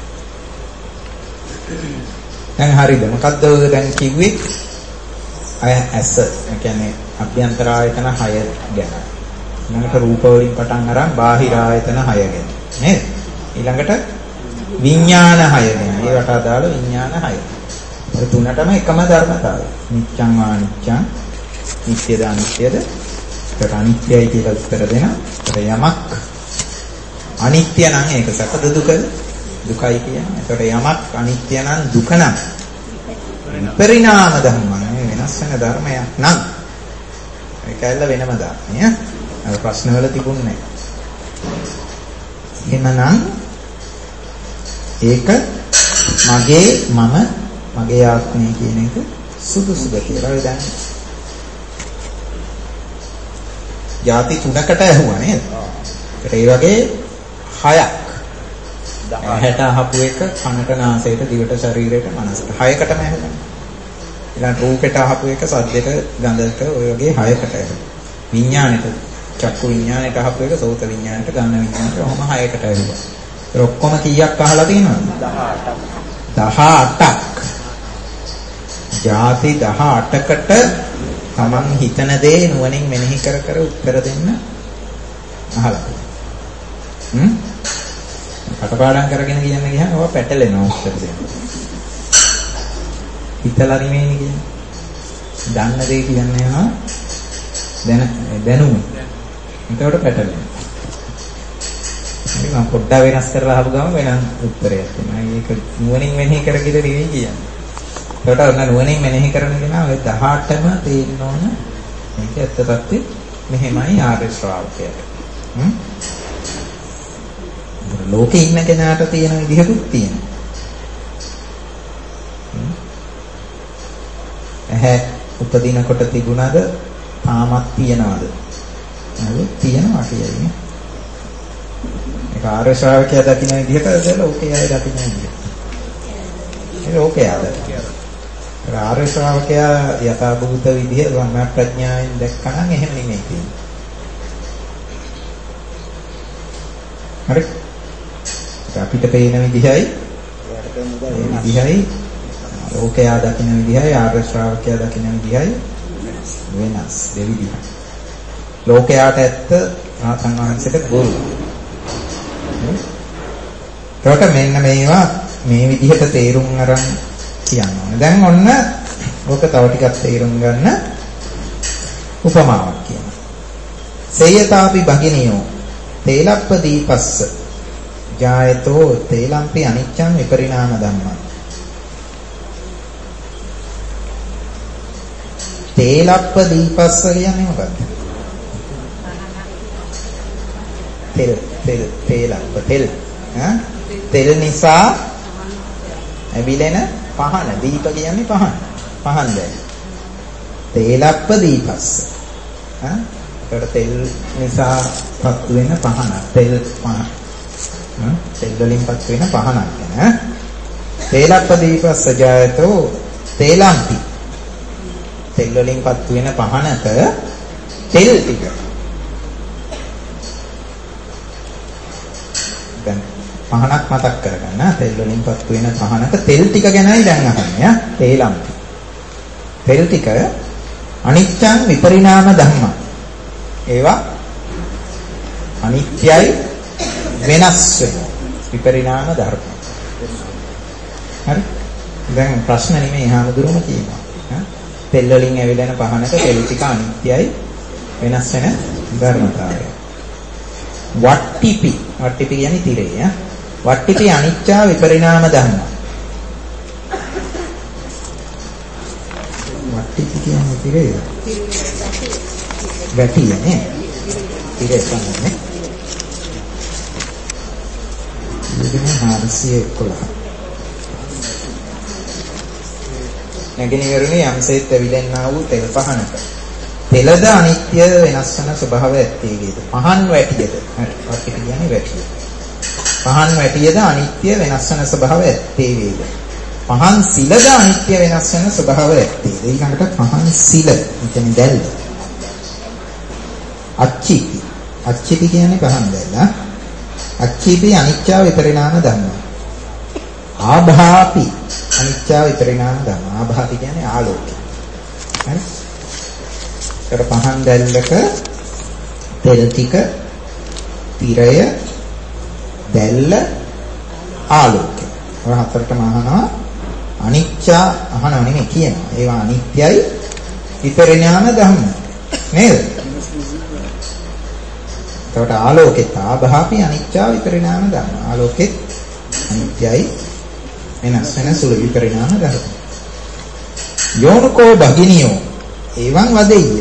දැන් හරිද? මොකද්ද දැන් කිව්වේ? අය ඇස කියන්නේ අභ්‍යන්තර ආයතන හය ගැන. ඊළඟට රූප වලින් පටන් අරන් බාහිර ආයතන හය ගැන. නේද? ඊළඟට විඥාන හය ගැන. ඒකට අදාළ විඥාන හය. ඒ තුනටම එකම ධර්මතාවය. නිච්ඡං වානිච්ඡං නිත්‍යද අනිත්‍යද? ඒක අනිත්‍යයි කියලා උත්තර දෙන. යමක් අනිත්‍ය නම් ඒක සැපද දුකද? දුකයි කියන්නේ. ඒකට යමක් අනිත්‍ය නම් දුක නම් පරිණාම ධර්මයි. වෙනස් වෙන ධර්මයක් නම් ඒකැල්ල වෙනම ධර්මය. අර ප්‍රශ්නවල තිබුණේ. එහෙමනම් ඒක මගේ මම මගේ ආත්මය කියන එක සුදුසුද කියලා දැන් ಜಾති තුනකට ඇහුවා නේද? ඒකට ඒ වගේ හයක්. ඇහැට අහපු එක, කනට, නාසයට, දිවට, ශරීරයට, මනසට. හයකටම ඇහුවා. ඊළඟ රූපෙට අහපු එක, සද්දෙට, ගන්ධයට ඔය වගේ හයකට ඇහුවා. විඥානෙට, චක්කු විඥානෙට අහපු එක, සෝත විඥානෙට, ගන්න විඥානෙට ඔහොම හයකට ඇහුවා. ඒක ඔක්කොම කීයක් අහලා තියෙනවද? දහඅටක්. ಜಾති දහඅටකට තමන් හිතන දේ නුවණින් මෙනෙහි කර කර උත්තර දෙන්න අහලා. හ්ම්? කටපාඩම් කරගෙන කියන්න ගියාම ඔවා පැටලෙනවා උත්තර දෙන්න. හිතලා නෙමෙයි කියන්නේ. දන්න දේ කියන්නේ යනවා දැන දැනුම. ඒකට පැටලෙනවා. මම පොඩ්ඩක් වෙනස් කරලා අහපු ගමන් වෙන උත්තරයක් එනවා. ඒක නුවණින් මෙනෙහි කරගෙන නෙවෙයි කියන්නේ. ඒකට ඔන්න නුවණින් මෙනෙහි කරන කෙනා ඔය දහඅටම තේින්න ඕන. මේක ඇත්ත තත්ත්වෙ මෙහෙමයි ආර්ය ශ්‍රාවකයාට. හ්ම්. ලෝකේ ඉන්න කෙනාට තියෙන විදිහකුත් තියෙනවා. ඇහැ උපදිනකොට තිබුණාද? තාමත් තියනවාද? නේද? තියනවා කියයි. ඒක ආර්ය ශ්‍රාවකයා දකින්න විදිහට ලෝකයේ අය දකින්න විදිහ. ඒක ලෝකයාද? ආර්ය ශ්‍රාවකයා යථාභූත විදිහ ධර්ම ප්‍රඥාවෙන් දැක්කනම් එහෙම නෙමෙයි තියෙන්නේ. හරි? අපිට පේන විදිහයි විදිහයි ලෝකයා දකින්න විදිහයි ආර්ය ශ්‍රාවකයා දකින්න විදිහයි වෙනස් දෙවිදිහයි. ලෝකයාට ඇත්ත රහතන් වහන්සේට බොරු. ඒකට මෙන්න මේවා මේ විදිහට තේරුම් අරන් කියන්න ඕනේ. දැන් ඔන්න ඕක තව ටිකක් තේරුම් ගන්න උපමාවක් කියනවා. සේයතාපි භගිනියෝ තේලප්ප දීපස්ස ජායතෝ තේලම්පි අනිච්ඡං විපරිණාම ධම්මං. තේලප්ප දීපස්ස කියන්නේ මොකක්ද? තෙල් තෙල් තේලප්ප තෙල් ඈ තෙල් නිසා ඇවිලෙන පහන. දීප කියන්නේ පහන. පහන් දැයි. තේලප්ප දීපස්ස. ඈ ඒකට තෙල් නිසා පත් වෙන පහන. තෙල් පහන. ඈ තෙල් වලින් පත් වෙන පහනක් ඈ. තේලප්ප දීපස්ස ජායතෝ තේලම්පි. තෙල් වලින් පත් වෙන පහනක තෙල් ටික. දැන් පහනක් මතක් කරගන්න. තෙල් වලින් පත් වෙන පහනක තෙල් ටික ගැනයි දැන් අහන්නේ. තේලම්පි. තෙල් ටික අනිච්ඡං විපරිණාම ධම්ම. ඒවා අනිත්‍යයි වෙනස් වෙනවා. විපරිණාම ධර්ම. හරි? දැන් ප්‍රශ්න නෙමෙයි හාමුදුරුවෝ කියනවා. තෙල් වලින් ඇවිලෙන පහනක තෙල් ටික අනිත්‍යයි වෙනස් වෙන ධර්මතාවය. වට්ටිපි වට්ටිපි කියන්නේ තිරේ ඈ. වට්ටිපි අනිච්චා විපරිණාම ධර්ම. වට්ටිපි කියන්නේ තිරේ. වැටියනේ. තිරේ තමයි. ඉතින් හාරසිය එක්කොලා. නැගිනිවරුනි යම්සේත් ඇවිලෙන්නා වූ තෙල් පහනක තෙලද අනිත්‍ය වෙනස් වෙන ස්වභාවය ඇත්තේද පහන් වැටියද හරි වට්ටිපි කියන්නේ වැටිය පහන් වැටියද අනිත්‍ය වෙනස් වෙන ස්වභාවය ඇත්තේද පහන් සිලද අනිත්‍ය වෙනස් වෙන ස්වභාවය ඇත්තේද ඊළඟට පහන් සිල කියන්නේ දැල්ල අච්චිපි අච්චිපි කියන්නේ පහන් දැල්ල අච්චිපි අනිත්‍ය විපරිණාම ධර්ම ආභාපි අනිත්‍ය විපරිණාම ධර්ම ආභාපි කියන්නේ ආලෝකය හරි ඒතර පහන් දැල්ලක තෙල් ටික තිරය දැල්ල ආලෝකය ඔය හතරටම අහනවා අනිත්‍ය අහනව නෙමෙයි කියනවා ඒවා අනිත්‍යයි විපරිණාම ධර්ම නේද එතකොට ආලෝකෙත් ආභාපි අනිත්‍ය විපරිණාම ධර්ම ආලෝකෙත් අනිත්‍යයි වෙනස් වෙන සුළු විපරිණාම ධර්ම යෝනකෝ භගිනියෝ එවං වදෙය්‍ය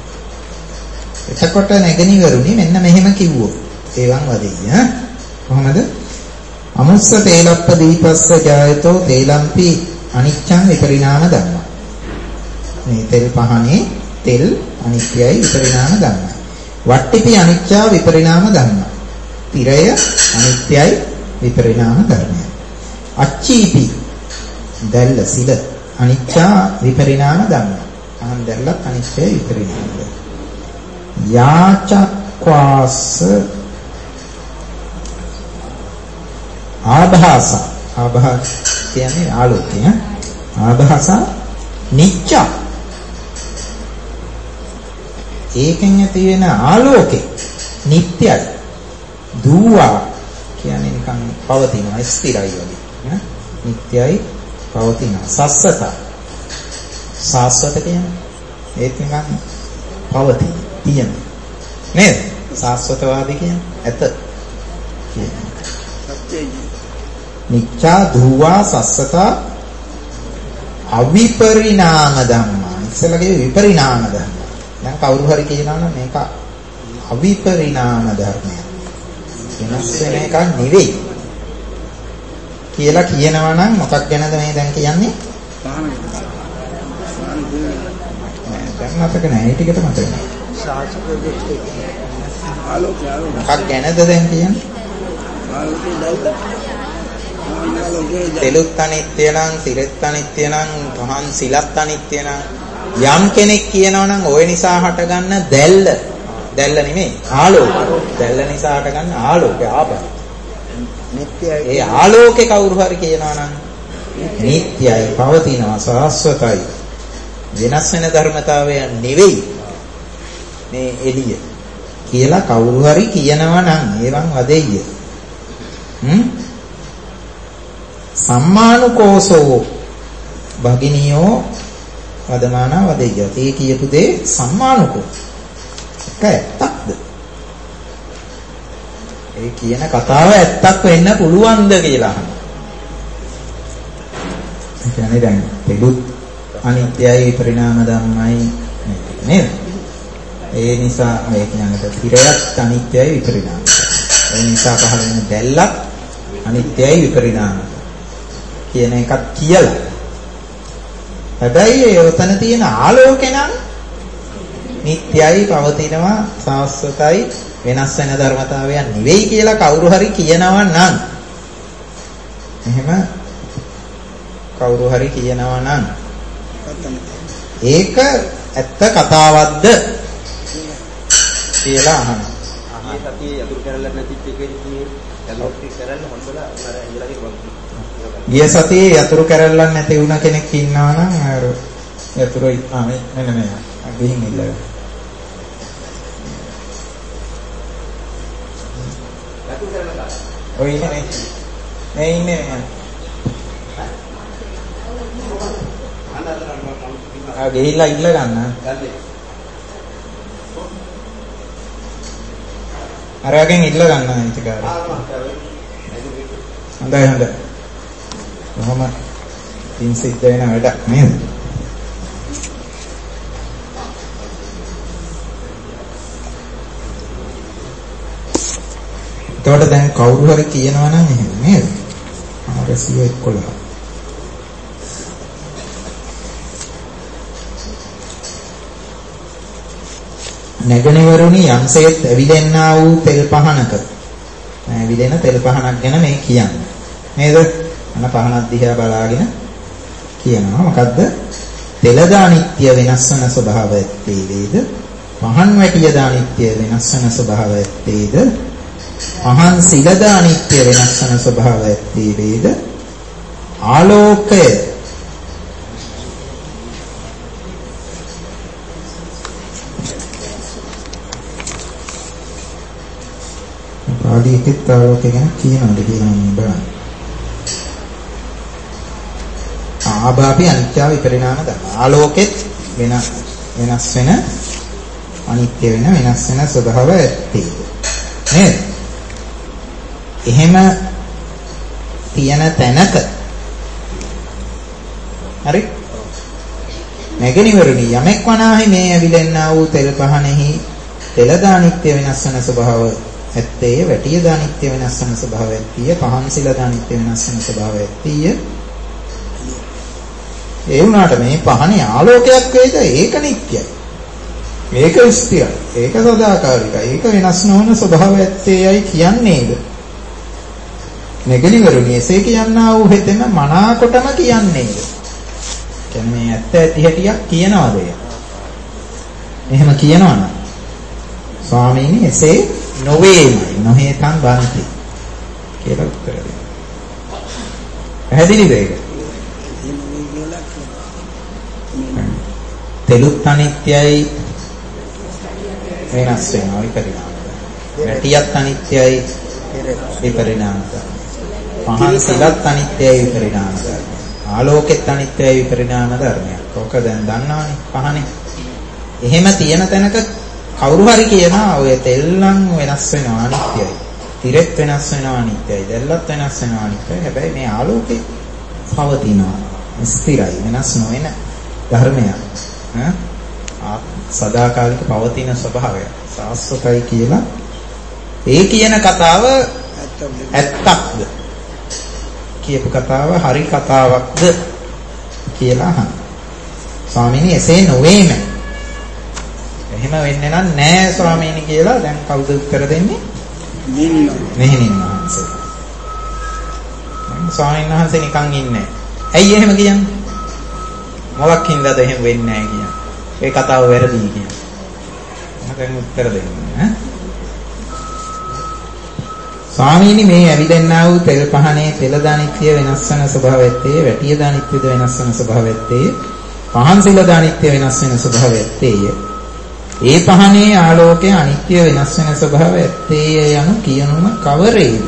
එතකොට නැගණිවරුනි මෙන්න මෙහෙම කිව්වෝ එවං වදෙය්‍ය කොහොමද අමුස්ස තේලප්ප දීපස්ස ජායතෝ තේලම්පි අනිච්ඡං විපරිණාම ධර්ම මේ තෙල් පහනේ තෙල් අනිත්‍යයි විපරිණාම ධර්මයි වට්ටිපි අනිච්චා විපරිණාම ධර්ම තිරය අනිත්‍යයි විපරිණාම ධර්මයි අච්චීපි දැල්ල සිල අනිච්චා විපරිණාම ධර්ම අහන් දැල්ලත් අනිත්‍යයි විපරිණාම ධර්ම යාචක්වාස ආභාස ආභාස කියන්නේ ආලෝකය ආභාස නිච්ච ඒකෙන් ඇති වෙන ආලෝකේ නිට්ටයයි දුවා කියන්නේ නිකන් පවතිනවා ස්ථිරයි වගේ නිට්ටයයි පවතිනවා සස්සත සාස්වත කියන්නේ ඒත් නිකන් පවතින තියෙන නේද සාස්වතවාදී කියන්නේ ඇත කියන්නේ නිච්ඡා දුවා සස්සත අවිපරිණාම ධම්මා ඉස්සලගේ විපරිණාම ධම්ම දැන් කවුරු හරි කියනවා නම් මේක අවිපරිණාම ධර්මයක් වෙනස් වෙන එකක් නෙවෙයි කියලා කියනවා නම් මොකක් ගැනද මේ දැන් කියන්නේ දැන් මතක නැහැ ඒ ටිකට මතක නැහැ මොකක් ගැනද දැන් කියන්නේ තෙලුත් අනිත්‍ය නම් සිරෙත් අනිත්‍ය නම් පහන් සිලත් අනිත්‍ය නම් යම් කෙනෙක් කියනවා නම් ওই නිසා හටගන්න දැල්ල දැල්ල නෙමෙයි ආලෝක දැල්ල නිසා හටගන්න ආලෝකය ආපහ නිට්ටයයි ඒ ආලෝකේ කවුරු හරි කියනවා නම් නිට්ටයයි පවතිනවා සාස්වතයි වෙනස් වෙන ධර්මතාවය නෙවෙයි මේ එළිය කියලා කවුරු හරි කියනවා නම් ඒවන් වදෙయ్య හ්ම් සම්මානුකෝසෝ භගිනියෝ වදමානා වදෙయ్య ඒ කියපු දේ සම්මානුකෝ ඇත්තක්ද ඒ කියන කතාව ඇත්තක් වෙන්න පුළුවන්ද කියලා අහනවා. ඒ කියන්නේ දැන් පෙළුත් අනිත්‍යයි විපරිණාම ධර්මයි නේද? ඒ නිසා මේ කියන්නේ තිරයත් අනිත්‍යයි විපරිණාම. ඒ නිසා පහළ වෙන දැල්ලක් අනිත්‍යයි විපරිණාම කියන එකක් කියලා. හැබැයි ඒ උතන තියෙන ආලෝකේ නම් නිට්ටයයි පවතිනවා සාස්වතයි වෙනස් වෙන ධර්මතාවයක් නෙවෙයි කියලා කවුරු හරි කියනවා නම් එහෙම කවුරු හරි කියනවා නම් ඒක ඇත්ත කතාවක්ද කියලා අහනවා. ආයේ සතියේ යතුරු කරලා නැතිත් එකේදී යතුරු කරන්න හොඳලා අර ඉඳලාගේ වගේ. ගිය සතියේ යතුරු කරලා නැති වුණ කෙනෙක් ඉන්නවා නම් අර යතුරු ආ මෙන්න මෙන්න ගිහින් ඉල්ලගන්න. ඔය ඉන්නේ නේ ඉන්නේ නේ ආ ගිහිල්ලා ඉල්ල ගන්න අරගෙන ඉල්ල ගන්න අනිතිකාරය හොඳයි හොඳයි කොහොම තින් සිද්ධ වෙන වැඩක් නේද එතකොට දැන් කවුරු හරි කියනවා නම් එහෙම නේද ආරසිය එක්කොළහ නැගණිවරුනි යම්සේත් ඇවිදෙන්නා වූ තෙල් පහනක ඇවිදෙන තෙල් පහනක් ගැන මේ කියන්නේ නේද අන පහනක් දිහා බලාගෙන කියනවා මොකද්ද තෙලද අනිත්‍ය වෙනස් වෙන ස්වභාවය ඇත්තේද පහන් වැටියද අනිත්‍ය වෙනස් වෙන ස්වභාවය ඇත්තේද පහන් සිලද අනිත්‍ය වෙනස් වෙන ස්වභාවය ඇත්තේද ආලෝකය ආදී එකත් ආලෝකය ගැන කියනවාද කියලා මම බලන්න. ආභාපි අනිත්‍ය විපරිණාම ධර්ම. ආලෝකෙත් වෙනස් වෙනස් වෙන අනිත්‍ය වෙන වෙනස් වෙන ස්වභාවය ඇත්තේ. නේද? එහෙම තියෙන තැනක හරි නැගෙනවරුනි යමෙක් වනාහි මේ ඇවිලෙන්නා වූ තෙල් පහනෙහි තෙලද අනිත්‍ය වෙනස් වෙන ස්වභාවය ඇත්තේ වැටිය දානිත්‍ය වෙනස් වෙන ස්වභාවය ඇත්තිය පහන් සිල දානිත්‍ය වෙනස් වෙන ස්වභාවය ඇත්තිය ඒ වුණාට මේ පහනේ ආලෝකයක් වේද ඒක නිට්ටයයි ඒක ස්ථිරයි ඒක සදාකාලිකයි ඒක වෙනස් නොවන ස්වභාවය ඇත්තේයි කියන්නේද නැගණිවරුනි එසේ කියන්නා වූ හෙතෙම මනාකොටම කියන්නේද කියන්නේ ඇත්ත ඇති හැටියක් කියනවාද එහෙම කියනවනම් ස්වාමීනි එසේ නොවේමයි නොහේතං බන්ති කියලා උත්තර දෙන්න. පැහැදිලිද ඒක? තෙලුත් අනිත්‍යයි වෙනස් වෙනවා විපරිණාමය. වැටියත් අනිත්‍යයි විපරිණාමය. පහන් සිලත් අනිත්‍යයි විපරිණාමය. ආලෝකෙත් අනිත්‍යයි විපරිණාම ධර්මයක්. ඔක දැන් දන්නවනේ පහනේ. එහෙම තියෙන තැනක කවුරු හරි කියනවා ඔය තෙල් නම් වෙනස් වෙනවා අනිත්‍යයි. තිරෙත් වෙනස් වෙනවා අනිත්‍යයි. දැල්ලත් වෙනස් වෙනවා අනිත්‍යයි. හැබැයි මේ ආලෝකේ පවතිනවා. ස්ථිරයි වෙනස් නොවන ධර්මයක්. ඈ සදාකාලික පවතින ස්වභාවය. සාස්වතයි කියලා ඒ කියන කතාව ඇත්තක්ද? කියපු කතාව හරි කතාවක්ද කියලා අහන්න. ස්වාමීනි එසේ නොවේම එහෙම වෙන්නේ නම් නෑ ස්වාමීනි කියලා දැන් කවුද උත්තර දෙන්නේ? මෙහෙණින් වහන්සේ. ස්වාමීන් වහන්සේ නිකන් ඉන්නේ. ඇයි එහෙම කියන්නේ? මොකක් හින්දාද එහෙම වෙන්නේ නෑ කියන්නේ? ඒ කතාව වැරදි කියන්නේ. මම දැන් උත්තර දෙන්නේ ඈ. ස්වාමීනි මේ ඇවිදෙන්නා වූ තෙල් පහනේ තෙල දානිත්‍ය වෙනස් වෙන ස්වභාවයත්තේ වැටිය දානිත්‍යද වෙනස් වෙන ස්වභාවයත්තේ පහන් සිල දානිත්‍ය වෙනස් වෙන ස්වභාවයත්තේ ඒ පහනේ ආලෝකයේ අනිත්‍ය වෙනස් වෙන ස්වභාවය ඇත්තේ යනු කියනුම කවරේද?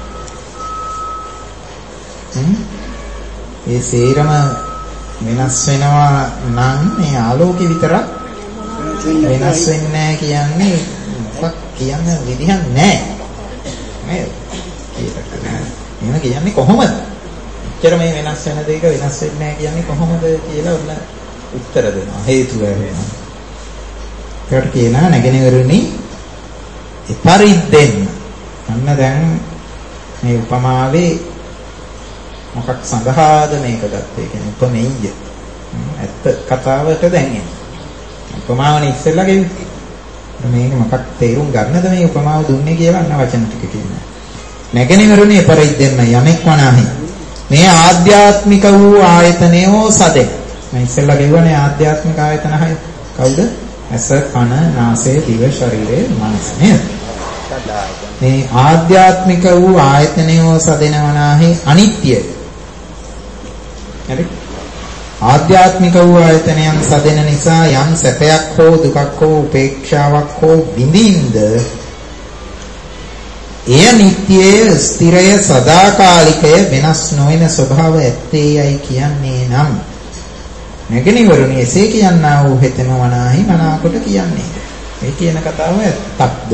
හ්ම් ඒ සේරම වෙනස් වෙනවා නම් මේ ආලෝකෙ විතරක් වෙනස් වෙන්නේ නැහැ කියන්නේ මොකක් කියන්න විදිහක් නැහැ නේද? එහෙම කියන්නේ කොහොමද? එච්චර මේ වෙනස් වෙන දෙයක වෙනස් වෙන්නේ නැහැ කියන්නේ කොහොමද කියලා ඔන්න උත්තර දෙනවා හේතුව වෙනවා. ඒකට කියනවා නැගෙනවරුනි පරිද්දෙන් අන්න දැන් මේ උපමාවේ මොකක් සඳහාද මේක ගත්තේ කියන්නේ උපමෙය්‍ය ඇත්ත කතාවට දැන් එන්නේ උපමාවනේ ඉස්සෙල්ලා ගෙව්වේ මේක මොකක් තේරුම් ගන්නද මේ උපමාව දුන්නේ කියලා අන්න වචන ටික කියනවා නැගෙනවරුනි පරිද්දෙන් යමෙක් වනාහි මේ ආධ්‍යාත්මික වූ ආයතනයෝ සදෙන් මම ඉස්සෙල්ලා ගෙවුවනේ ආධ්‍යාත්මික ආයතන හය කවුද ඇස කන නාසය දිව ශරීරය මනස නේද මේ ආධ්‍යාත්මික වූ ආයතනයෝ සදෙනවනාහි අනිත්‍යයි හරි ආධ්‍යාත්මික වූ ආයතනයන් සදෙන නිසා යම් සැපයක් හෝ දුකක් හෝ උපේක්ෂාවක් හෝ විඳින්ද එය නිට්ටයය ස්ථිරය සදාකාලිකය වෙනස් නොවන ස්වභාව ඇත්තේයයි කියන්නේ නම් නැගෙනවරුනි එසේ කියන්නා වූ හෙතෙම වනාහි මනාකොට කියන්නේ. ඒ කියන කතාව ඇත්තක්ද?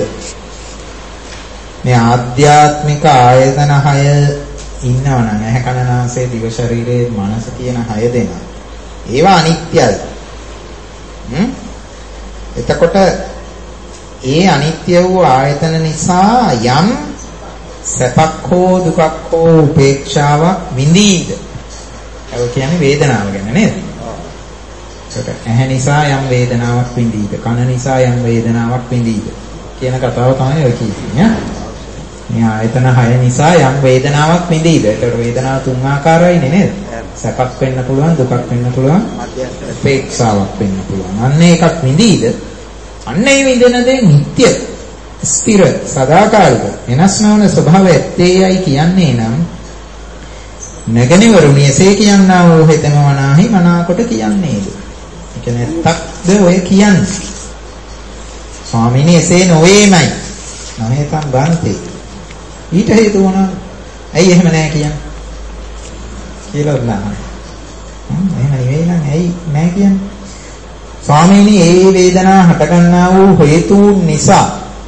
මේ ආධ්‍යාත්මික ආයතන හය ඉන්නවනම් ඇහැ කන නාසය දිව ශරීරයේ මනස කියන හය දෙනා. ඒවා අනිත්‍යයි. හ්ම්? එතකොට ඒ අනිත්‍ය වූ ආයතන නිසා යම් සැපක් හෝ දුකක් හෝ උපේක්ෂාවක් විඳීද? ඒක කියන්නේ වේදනාව ගැන නේද? ඒකට ඇහැ නිසා යම් වේදනාවක් විඳීද? කන නිසා යම් වේදනාවක් විඳීද? කියන කතාව තමයි ඔය කියන්නේ. මේ ආයතන හය නිසා යම් වේදනාවක් විඳීද? ඒකට වේදනාව තුන් ආකාරයිනේ නේද? සැපක් වෙන්න පුළුවන්, දුකක් වෙන්න පුළුවන්, උපේක්ෂාවක් වෙන්න පුළුවන්. අන්න ඒකක් විඳීද? අන්න ඒ විඳින දේ නිට්ටය, ස්ථිර, සදාකාලික, වෙනස් නොවන ස්වභාවය ඇත්තේයයි කියන්නේ නම් නැගෙනවරුනි එසේ කියන්නා වූ හෙතම වනාහි මනාකොට කියන්නේද? ඒ කියන්නේ ඇත්තක්ද ඔය කියන්නේ? ස්වාමීනි එසේ නොවේමයි. නොවේතම් බන්තේ. ඊට හේතුව මොනවාද? ඇයි එහෙම නැහැ කියන්නේ? කියලා නෑ. හ්ම් එහෙම නෙවෙයි නම් ඇයි නෑ කියන්නේ? ස්වාමීනි ඒ වේදනා හටගන්නා වූ හේතුන් නිසා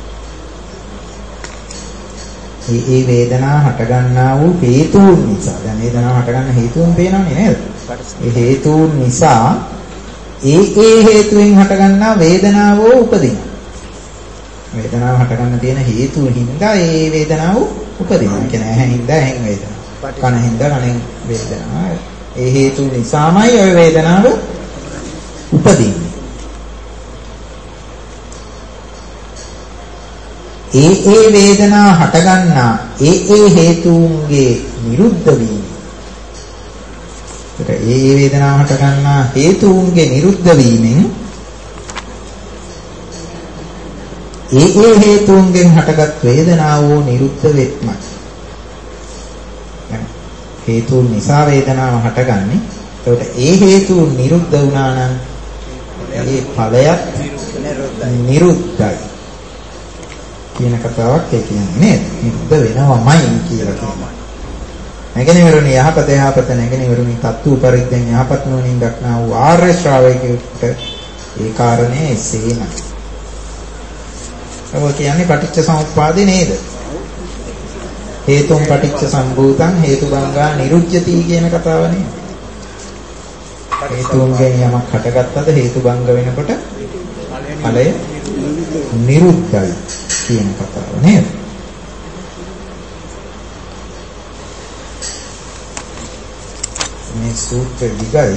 ඒ ඒ වේදනා හටගන්නා වූ හේතුන් නිසා දැන් වේදනාව හටගන්න හේතුන් පේනවනේ නේද? ඒ හේතුන් නිසා ඒ ඒ හේතුවෙන් හටගන්නා වේදනාව උපදිනවා. වේදනාව හටගන්න තියෙන හේතුන් හින්දා ඒ වේදනාව උපදිනවා. ඒ කියන්නේ ඇහෙන් හින්දා ඇහෙන් වේදනාව. කන හින්දා කනෙන් වේදනාව. ඒ හේතු නිසාමයි ওই වේදනාව උපදින්නේ. ඒ ඒ වේදනා හටගන්නා ඒ ඒ හේතුන්ගේ නිරුද්ධ වීම. ඒ ඒ වේදනා හටගන්නා හේතුන්ගේ නිරුද්ධ වීමෙන් ඒ ඒ හේතුන්ගෙන් හටගත් වේදනාව නිරුද්ධ වෙත්මයි. හේතුන් නිසා වේදනාව හටගන්නේ. ඒකට ඒ හේතුන් නිරුද්ධ වුණා නම් ඒ ඵලයත් නිරුද්ධයි. කියන කතාවක් ඒ කියන්නේ නේද? නිරුද්ධ වෙනවමයි කියලා කියනවා. නැගෙනවරුනි යහපත යහපත නැගෙනවරුනි තත්තු පරිද්දෙන් යහපත් නොවනින් දක්නා වූ ආර්ය ශ්‍රාවකයෙකුට ඒ කාරණේ එසේමයි. ඔය කියන්නේ පටිච්ච සමුප්පාදේ නේද? හේතුම් පටිච්ච සම්භූතං හේතුබංගා නිරුද්ධති කියන කතාව නේද? හේතුන්ගෙන් යමක් හටගත්තද හේතුබංග වෙනකොට ඵලය නිරුද්ධයි කියන කතාව නේද? මේ සූත්‍ර විගයි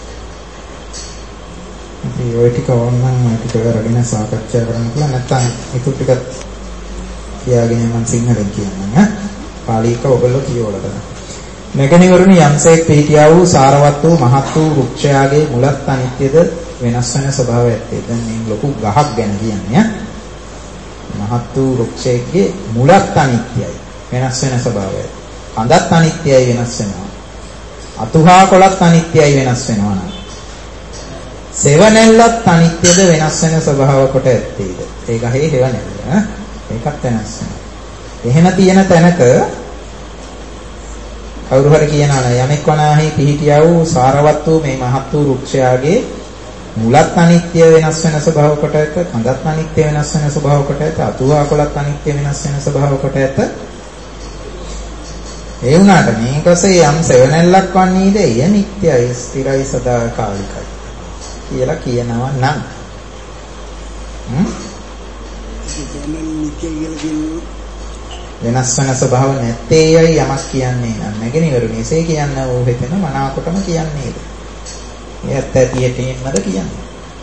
මේ ඔය ටික ඕනනම් ඔය ටික අරගෙන සාකච්ඡා කරන්න පුළුවන්. නැත්නම් ඒක ටික කියාගෙන මම සිංහලෙන් කියන්නම් ඈ. පාලීක ඔයගොල්ලෝ කියවලා ගන්න. නැගෙනවරුනි යම්සේක් පිටියා වූ සාරවත් වූ මහත් වූ වෘක්ෂයාගේ මුලත් අනිත්‍යද වෙනස් වෙන ස්වභාවය ඇත්තේ. දැන් මේ ලොකු ගහක් ගැන කියන්නේ ඈ. මහත් වූ වෘක්ෂයේ මුලත් අනිත්‍යයි. වෙනස් වෙන ස්වභාවයයි. කඳත් අනිත්‍යයි වෙනස් වෙනවා. අතුහා කොළත් අනිත්‍යයි වෙනස් වෙනවා නේද? සෙවණැල්ලත් අනිත්‍යද වෙනස් වෙන ස්වභාව කොට ඇත්තේද? ඒ ගහේ හේවණැල්ල ඈ. ඒකත් වෙනස් වෙනවා. එහෙම තියෙන තැනක කවුරු හරි කියනවා යමෙක් වනාහි පිහිටියා වූ සාරවත් වූ මේ මහත් වූ වෘක්ෂයාගේ මුලත් අනිත්‍ය වෙනස් වෙන ස්වභාව කොට ඇත, කඳත් අනිත්‍ය වෙනස් වෙන ස්වභාව කොට ඇත, අතුවා කොළත් අනිත්‍ය වෙනස් වෙන ස්වභාව කොට ඇත. ඒ වුණාට මේකසේ යම් සෙවණැල්ලක් වන්නේද එය නිට්ටයයි, ස්ථිරයි, සදාකාලිකයි කියලා කියනවා නම් හ්ම් වෙනස් වෙන ස්වභාව නැත්තේයයි යමක් කියන්නේ නම් නැගෙනවරුනි එසේ කියන්න ඕ වෙතන මනාකොටම කියන්නේද? ඒ ඇත්ත ඇතියට එන්නද කියන්නේ?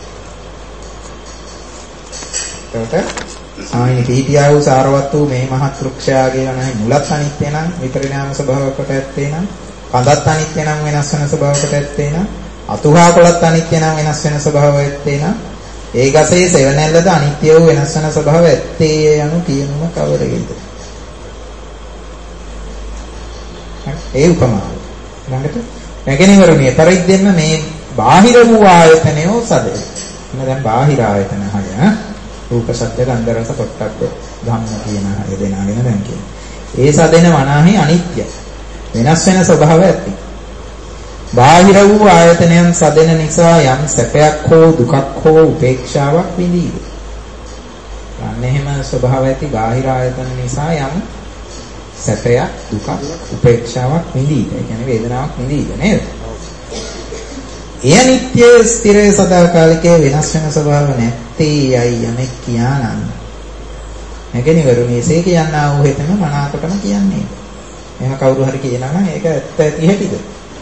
එතකොට ආයිනි පිටියා වූ සාරවත් වූ මේ මහත් වෘක්ෂයාගේ වනහි මුලත් අනිත්‍ය නම් විපරිණාම ස්වභාව කොට ඇත්තේ නම් කඳත් අනිත්‍ය නම් වෙනස් වෙන ස්වභාව කොට ඇත්තේ නම් අතුහා කොළත් අනිත්‍ය නම් වෙනස් වෙන ස්වභාව ඇත්තේ නම් ඒ ගසේ සෙවණැල්ලද අනිත්‍ය වූ වෙනස් වෙන ස්වභාව ඇත්තේ යනු කියනුම කවරෙයිද? ඒ උපමාව. ළඟට නැගෙනවරුනි පරිද්දෙන්න මේ බාහිර වූ ආයතනයෝ සදේ. එන්න දැන් බාහිර ආයතන හය. රූප ශබ්ද ගන්ධ රස පොට්ටබ්බ ධම්ම කියන හය දෙනාගෙන දැන් කියන්නේ. ඒ සදෙන වනාහි අනිත්‍ය. වෙනස් වෙන ස්වභාවය ඇති. බාහිර වූ ආයතනයන් සදෙන නිසා යම් සැපයක් හෝ දුකක් හෝ උපේක්ෂාවක් විඳීද. අන්න එහෙම ස්වභාවය ඇති බාහිර ආයතන නිසා යම් සැපයක් දුකක් උපේක්ෂාවක් විඳීද. ඒ කියන්නේ වේදනාවක් විඳීද නේද? එය නිට්ටය ස්ථිර සදාකාලිකයේ වෙනස් වෙන ස්වභාව නැත්තේ යයි යමෙක් කියානම් නැගෙනවරුනි එසේ කියනා වූ හේතම මනාකොටම කියන්නේ. එහෙම කවුරු හරි කියනවා නම් ඒක ඇත්ත ඇති හැටිද?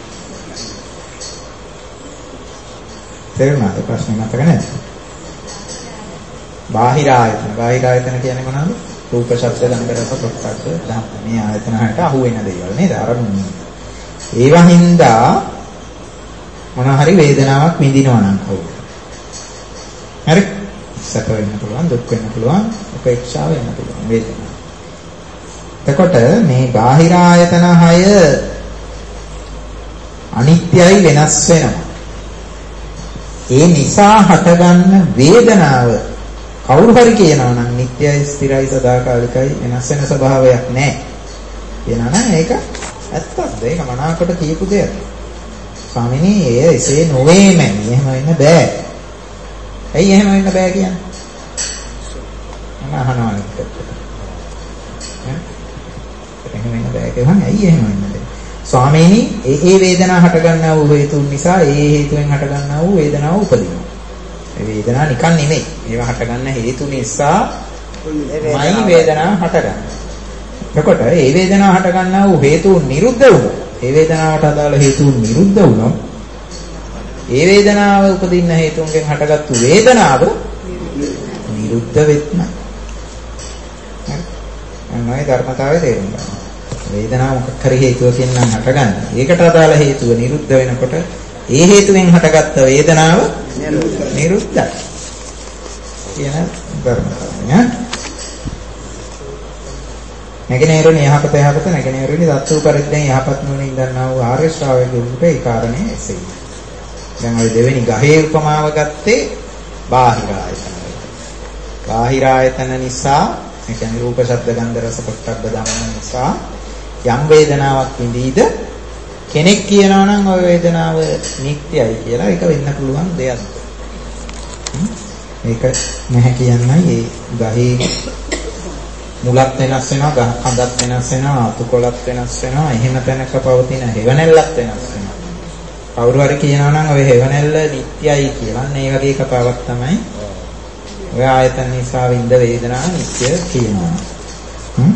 තේරුණාද ප්‍රශ්නේ මතක නැද්ද? බාහිර ආයතන බාහිර ආයතන කියන්නේ මොනවද? රූප ශබ්ද ගන්ධ රස පොට්ටබ්බ ධම්ම. මේ ආයතන හයට අහු වෙන දේවල් නේද? අරමුණු. ඒවා හින්දා මොන හරි වේදනාවක් විඳිනවා නම් කවුරු. හරි? සැප වෙන්න පුළුවන්, දුක් වෙන්න පුළුවන්, උපේක්ෂාව වෙන්න පුළුවන් වේදනාව. එතකොට මේ බාහිර ආයතන හය අනිත්‍යයි වෙනස් වෙනවා. ඒ නිසා හටගන්න වේදනාව කවුරු හරි කියනවා නම් නිට්ටයයි ස්ථිරයි සදාකාලිකයි වෙනස් වෙන ස්වභාවයක් නැහැ. කියනවා නම් ඒක ඇත්තක්ද? ඒක මනාකොට කියපු දෙයක්. ස්වාමිනී එය එසේ නොවේමයි. එහෙම වෙන්න බෑ. ඇයි එහෙම වෙන්න බෑ කියන්නේ? මම අහනවා එක්ක. එහෙම වෙන්න බෑ කියනවා. ඇයි එහෙම වෙන්න බෑ? ස්වාමීනි ඒ ඒ වේදනාව හට ගන්නා වූ හේතුන් නිසා ඒ හේතුවෙන් හට ගන්නා වූ වේදනාව උපදිනවා. ඒ වේදනාව නිකන් නෙමෙයි. ඒවා හට ගන්න හේතු නිසා මයි වේදනාව හට ගන්නවා. එතකොට ඒ වේදනාව හට ගන්නා වූ හේතුන් නිරුද්ධ වුණොත් ඒ වේදනාවට අදාළ හේතුන් නිරුද්ධ වුණොත් ඒ වේදනාව උපදින්න හේතුන්ගෙන් හටගත්තු වේදනාව නිරුද්ධ වෙත්නම්. හරි. අනෝයි ධර්මතාවය තේරුම් ගන්න. වේදනාව මොකක් හරි හේතුවකින් නම් හටගන්නේ. ඒකට අදාළ හේතුව නිරුද්ධ වෙනකොට ඒ හේතුවෙන් හටගත්ත වේදනාව නිරුද්ධයි. කියන ධර්මතාවය. නැගෙනහිරුනි යහපත යහපත නැගෙනහිරුනි දත්තු පරිද්දෙන් යහපත් නුවණින් දන්නා වූ ආර්ය ශ්‍රාවකයෙකුට ඒ කාරණේ එසේයි. දැන් ඔය දෙවෙනි ගහේ උපමාව ගත්තේ බාහිර ආයතන. බාහිර ආයතන නිසා ඒ කියන්නේ රූප ශබ්ද ගන්ධ රස පොට්ටබ්බ ධම්ම නිසා යම් වේදනාවක් විඳීද කෙනෙක් කියනවා නම් ওই වේදනාව නිට්ටයයි කියලා ඒක වෙන්න පුළුවන් දෙයක්ද? ඒක නැහැ කියන්නයි ඒ ගහේ මුලත් වෙනස් වෙනවා, ගහ කඳත් වෙනස් වෙනවා, අතුකොළත් වෙනස් වෙනවා, එහෙම තැනක පවතින හේවණල්ලත් වෙනස් වෙනවා. කවුරු හරි කියනවා නම් ওই හේවණල්ල නිට්ටයයි කියලා. අන්න ඒ වගේ කතාවක් තමයි ඔය ආයතන නිසා විඳ වේදනාව නිට්ටය කියනවා. හ්ම්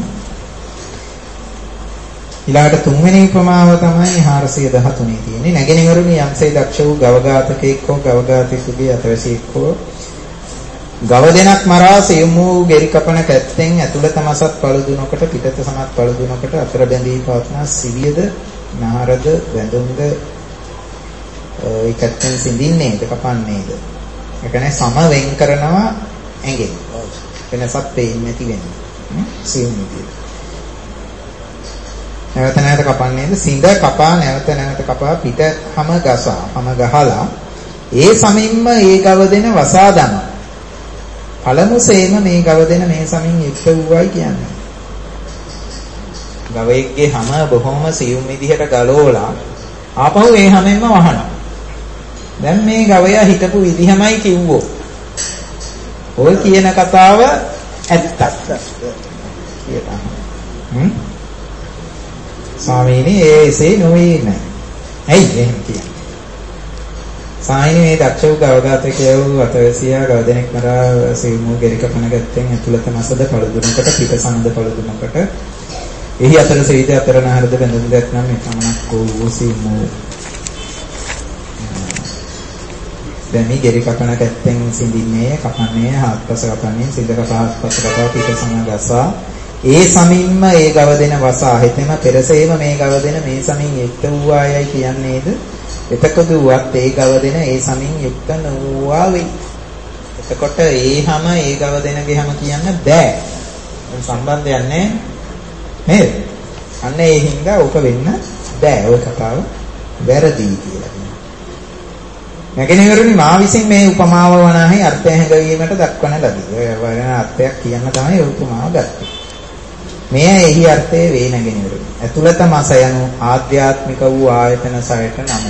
ඊළඟට තුන්වෙනි උපමාව තමයි හාරසිය දහතුනේ තියෙන්නේ. නැගෙනහිරුනි යම්සේ දක්ෂ වූ ගවඝාතකෙක් හෝ ගවඝාතකෙකුගේ අතවැසියෙක් හෝ ගව දෙනක් මරා සියුම් වූ ගෙරි කපන කැත්තෙන් ඇතුළත මසත් පළුදුනකට පිටත සමත් පළුදුනකට අතර බැඳී පවත්නා සිවියද නහරද බැඳුම්ද ඒ කැත්තෙන් සිඳින්නේද කපන්නේද? ඒ කියන්නේ සම වෙන් කරනවා ඇඟෙන්. වෙනසක් පේන්නේ නැති වෙන්නේ. සියුම් විදියට. නැවත නැවත කපන්නේද සිඳ කපා නැවත නැවත කපා පිට හැම ගසා හැම ගහලා ඒ සමින්ම ඒ ගව දෙන වසා දමන පළමුසේම මේ ගව දෙන මේ සමින් යුක්ත වූවයි කියන්නේ. ගවයෙක්ගේ හැම බොහොම සියුම් විදිහට ගලවලා ආපහු ඒ හැමෙන්ම වහනවා. දැන් මේ ගවයා හිටපු විදිහමයි කිව්වෝ. ඔය කියන කතාව ඇත්තක් කියලා. හ්ම් ස්වාමීනි ඒ එසේ නොවේ නෑ. ඇයි එහෙම කියන්නේ? සායිනි මේ දක්ෂ වූ ගවඝාතකයෝ අතවැසියා ගව දෙනෙක් මරා සිව්මු ගෙරි කපන ගැත්තෙන් ඇතුළත මසද පළුදුනකට පිට සමද පළුදුනකට එහි අතර සෙවිද අතර නහරද බැඳුම් දැක්නම් මේ පමණක් වූ සිව්මු දැන් මේ ගෙරි කපන ගැත්තෙන් සිඳින්නේ කපන්නේ හත්පස කපන්නේ සිඳ කපා හත්පස කපා පිට සම ගසා ඒ සමින්ම ඒ ගව දෙන වසා හිතෙම පෙරසේම මේ ගව දෙන මේ සමින් යුක්ත වූ ආයයි කියන්නේද? එතකොටවත් ඒ ගව දෙන ඒ සමින් යුක්ත නොවුවා වෙයි. එතකොට ඒ හැම ඒ ගව දෙනගේ හැම කියන්න බෑ. සම්බන්ධයක් නැහැ නේද? අන්න ඒ හින්දා ඕක වෙන්න බෑ. ඔය කතාව වැරදි කියලා කියනවා. නැගෙනහිරනි මා විසින් මේ උපමාව වනාහි අර්ථය හැඟවීමට දක්වන ලදී. ඔය වරණ අර්ථයක් කියන්න තමයි උපමාව ගත්තේ. මෙය එහි අර්ථයේ වේ නැගෙනහිරනි. ඇතුළත මස යනු ආධ්‍යාත්මික වූ ආයතන සයට නමකි.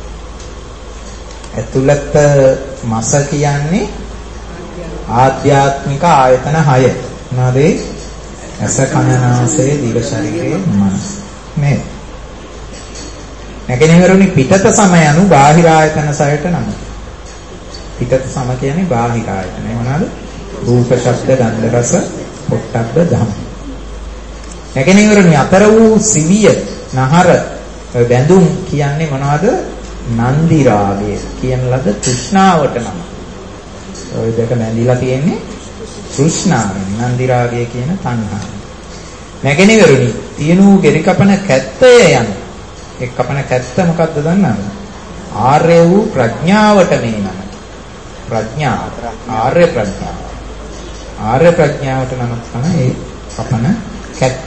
ඇතුළත මස කියන්නේ ආධ්‍යාත්මික ආයතන හය. මොනවාද ඒ? ඇස කන නාසය දිව ශරීරය මනස. මේ නැගෙනහිරනි පිටත සම යනු බාහිර ආයතන සයට නමකි. පිටත සම කියන්නේ බාහිර ආයතන. මොනවාද? රූප, ශබ්ද, ගන්ධ, රස, පොට්ටබ්බ ධම්ම. නැගෙනහිරනි අතර වූ සිවිය, නහර, බැඳුම් කියන්නේ මොනවද? නන්දි රාගය කියන ලද තෘෂ්ණාවට නම. ඔය දෙක නැඳිලා තියෙන්නේ තෘෂ්ණාවෙන්. නන්දි රාගය කියන තණ්හාව. නැගෙනහිරනි තියනු ගෙරි කපන කැත්තය යන. ඒ කපන කැත්ත මොකක්ද දන්නවද? ආර්ය වූ ප්‍රඥාවට මේ නම. ප්‍රඥාව. ආර්ය ප්‍රඥාව. ආර්ය ප්‍රඥාවට නම තමයි ඒ කපන කැත්ත.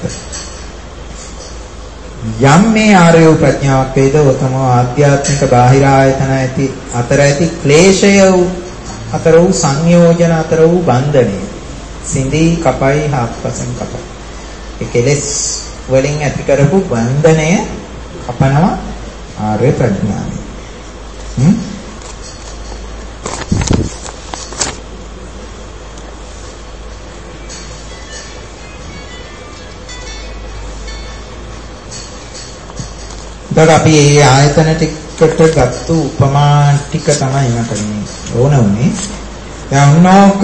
යම් මේ ආර්ය වූ ප්‍රඥාවක් වේද උතම ආධ්‍යාත්මික බාහිර ආයතන ඇති අතර ඇති ක්ලේශය වූ අතර වූ සංයෝජන අතර වූ බන්ධනය සිඳී කපයි හත්පසෙන් කපයි. ඒ කෙලෙස් වලින් ඇති කරපු බන්ධනය කපනවා ආර්ය ප්‍රඥාවයි. හ්ම් දැන් අපි මේ ආයතන ටිකට ගත්ත උපමා ටික තමයි මට ඕන උනේ. දැන් උන්නෝක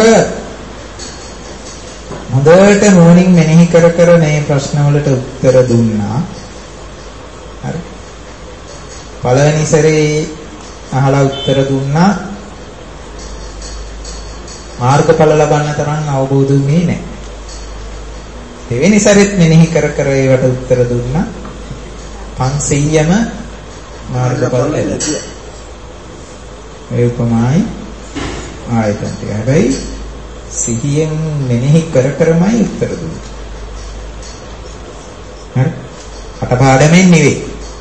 හොඳට මොනින් මෙනෙහි කර කර මේ ප්‍රශ්න වලට උත්තර දුන්නා. හරි. පළවෙනි සැරේ අහලා උත්තර දුන්නා. මාර්ගඵල ලබන්න තරම් අවබෝධ වෙන්නේ නැහැ. දෙවෙනි සැරේත් මෙනෙහි කර කර ඒවට උත්තර දුන්නා. පන්සීයම මාර්ගඵල ලැබුවා. ඒ උපමායි ආයතන ටික. හැබැයි සිහියෙන් මෙනෙහි කර කරමයි උත්තර දුන්නේ. හරි? කටපාඩමෙන් නෙවෙයි.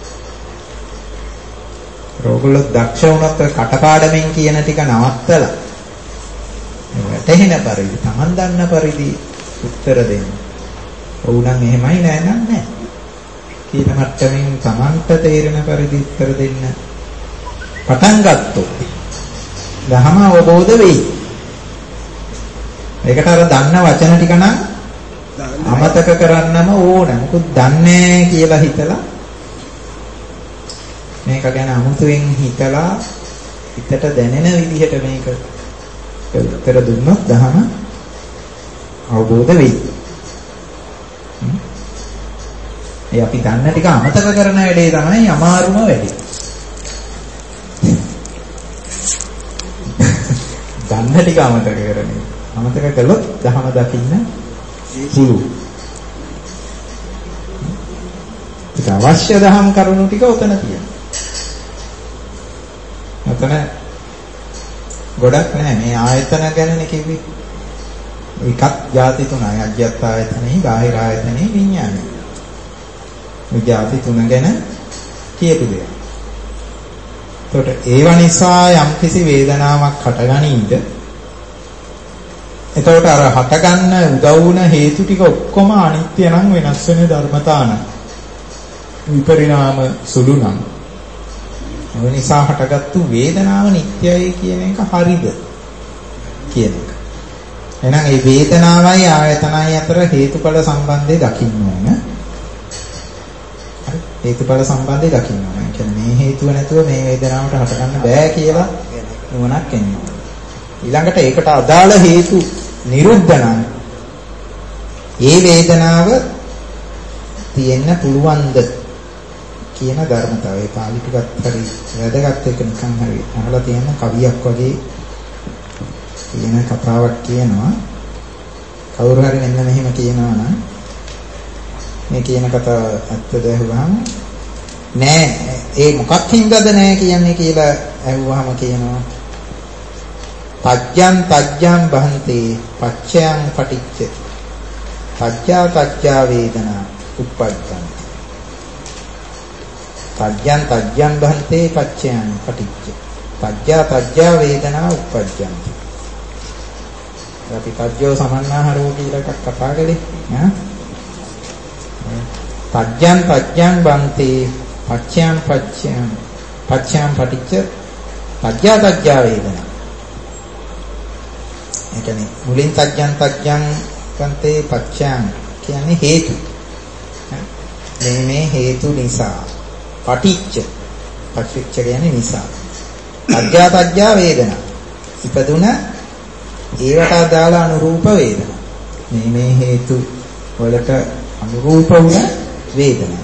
ඕගොල්ලෝ දක්ෂ වුණත් කටපාඩමෙන් කියන ටික නවත්තලා වැටහෙන පරිදි, Taman දන්න පරිදි උත්තර දෙන්න. ඕනම් එහෙමයි නෑ නෑ. කීන මට්ටමින් Tamanට තේරෙන පරිදි උත්තර දෙන්න පටන් ගත්තොත් දහම අවබෝධ වෙයි. ඒකට අර දන්න වචන ටික නම් අමතක කරන්නම ඕන. මොකද දන්නේ කියලා හිතලා මේක ගැන අමුතුවෙන් හිතලා හිතට දැනෙන විදිහට මේක උත්තර දුන්නොත් දහම අවබෝධ වෙයි. ඒ අපි දන්න ටික අමතක කරන වැඩේ තමයි අමාරුම වැඩේ. දන්න ටික අමතක කරන්නේ. අමතක කළොත් දහම දකින්න පුළුවන්. ඒක අවශ්‍ය දහම් කරුණු ටික උතන තියෙනවා. උතන ගොඩක් නැහැ මේ ආයතන ගැනනේ කිව්වේ. එකක් ಜಾති තුනයි. අජ්ජත් ආයතනෙයි, බාහිර ආයතනෙයි, විඥානයි. මේ ಜಾති තුන ගැන කියපු දෙයක්. එතකොට ඒව නිසා යම්කිසි වේදනාවක් හටගනින්ද එතකොට අර හටගන්න උදව් වුණ හේතු ටික ඔක්කොම අනිත්‍ය නම් වෙනස් වෙන ධර්මතා නම් විපරිණාම සුළු නම් ඒ නිසා හටගත්තු වේදනාව නිට්ටයයි කියන එක හරිද කියන එක. එහෙනම් මේ වේදනාවයි ආයතනයි අතර හේතුඵල සම්බන්ධය දකින්න ඕන. හරි හේතුඵල සම්බන්ධය දකින්න ඕන. ඒ කියන්නේ මේ හේතුව නැතුව මේ වේදනාවට හටගන්න බෑ කියලා නුවණක් එනවා. ඊළඟට ඒකට අදාළ හේතු නිරුද්ධ නම් ඒ වේදනාව තියෙන්න පුළුවන්ද කියන ධර්මතාවය පාලි ටිකක් හරි වැදගත් එක නිකන් හරි අහලා තියෙන කවියක් වගේ කියන කතාවක් කියනවා. කවුරු හරි මෙන්න මෙහෙම කියනවා නම් මේ කියන කතාව ඇත්තද අහුවාම නෑ ඒ මොකක් හින්දාද නෑ කියන්නේ කියලා අහුවාම කියනවා තජ්ජං තජ්ජං බහන්තේ පච්චයං පටිච්ච තජ්ජා තජ්ජා වේදනා උප්පජ්ජං තජ්ජං තජ්ජං බහන්තේ පච්චයං පටිච්ච තජ්ජා තජ්ජා වේදනා උප්පජ්ජන්ති. අපි තජ්ජෝ සමන්නාහරෝ කියලා එකක් කතා කළේ ඈ. තජ්ජං තජ්ජං බන්ති පච්චයන් පච්චයන් පච්චයන් පටිච්ච තජ්ජා තජ්ජා වේදනා. ඒ කියන්නේ මුලින් තජ්ජං තජ්ජං බන්ති පච්චයන් කියන්නේ හේතු. මේ මේ හේතු නිසා පටිච්ච පටිච්ච කියන්නේ නිසා. තජ්ජා තජ්ජා වේදනා. ඉපදුන ඒවට අදාළ අනුරූප වේදනා. මේ මේ හේතු වලට අනුරූප වුණ වේදනා.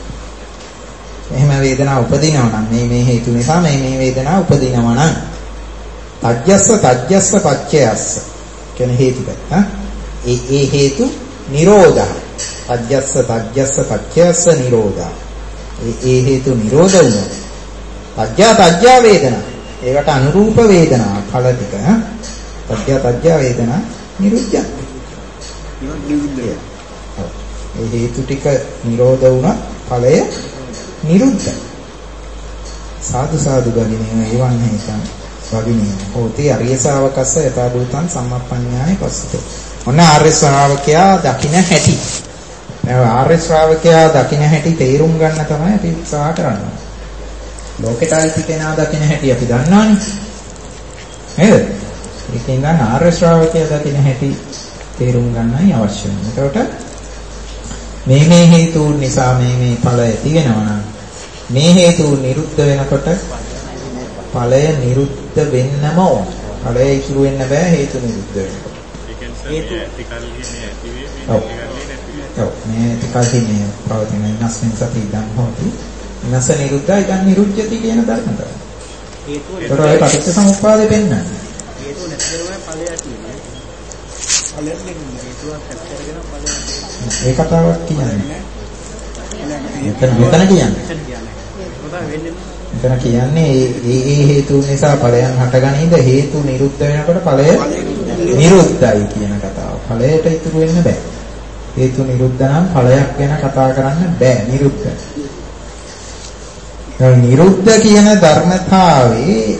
එහෙම වේදනා උපදිනවා නම් මේ මේ හේතු නිසා මේ මේ වේදනා උපදිනවා නම් තජ්ජස්ස තජ්ජස්ස පච්චයස්ස කියන හේතුපත්. ඒ ඒ හේතු නිරෝධා. තජ්ජස්ස තජ්ජස්ස පච්චයස්ස නිරෝධා. ඒ ඒ හේතු නිරෝධ වුණා. තජ්ජා තජ්ජා වේදනා. ඒකට අනුරූප වේදනා ඵල ටික තජ්ජා තජ්ජා වේදනා නිරුද්ධ. නිරුද්ධය. ඒ හේතු ටික නිරෝධ වුණා ඵලය නිරුද්ධ. සාදු සාදු ගලිනේ එවන් හේතන් වගිනේ. හෝති අරිය ශාවකස්ස යථා භූතං සම්මප්පඤ්ඤාය පස්සතෝ. ඔන්න ආර්ය ශ්‍රාවකයා දකින්න හැටි. ආර්ය ශ්‍රාවකයා දකින්න හැටි තේරුම් ගන්න තමයි අපි උත්සාහ කරන්නේ. ලෝකෙට අයිති කෙනා දකින්න හැටි අපි දන්නවනේ. නේද? ඒකෙන් ගන්න ආර්ය ශ්‍රාවකයා දකින්න හැටි තේරුම් ගන්නයි අවශ්‍ය වෙන්නේ. එතකොට මේ මේ හේතුන් නිසා මේ මේ ඵලය ඇති වෙනවා නම් මේ හේතුන් නිරුද්ධ වෙනකොට ඵලය නිරුද්ධ වෙන්නම ඕන. ඵලය ඉතුරු වෙන්න බෑ හේතු නිරුද්ධ වෙනකොට. හේතු ටිකල්හිනේ ඇති වෙන්නේ ඔව් මේ ටිකල්හිනේ පවතින ඉනස්මින් සති ඉදන් හොති ඉනස නිරුද්ධයි ඉදන් නිරුද්ධති කියන ධර්මතාවය. හේතුව ඒතරයි පටිච්ච සමුප්පාදේ පෙන්නන්නේ. හේතු නැති කරගෙන ඵලය ඇති වෙන්නේ. ඵලයක් නෙමෙයි හේතුවක් ඇති කරගෙන ඵලය ඇති. ඒ කතාවක් කියන්නේ. මෙතන මෙතන කියන්නේ. මෙතන කියන්නේ ඒ ඒ හේතු නිසා ඵලයන් හටගනීද හේතු නිරුද්ධ වෙනකොට ඵලය නිරුද්ධයි කියන කතාව. ඵලයට ඉතුරු වෙන්න බෑ. හේතු නිරුද්ධ නම් ඵලයක් ගැන කතා කරන්න බෑ. නිරුද්ධ. දැන් නිරුද්ධ කියන ධර්මතාවේ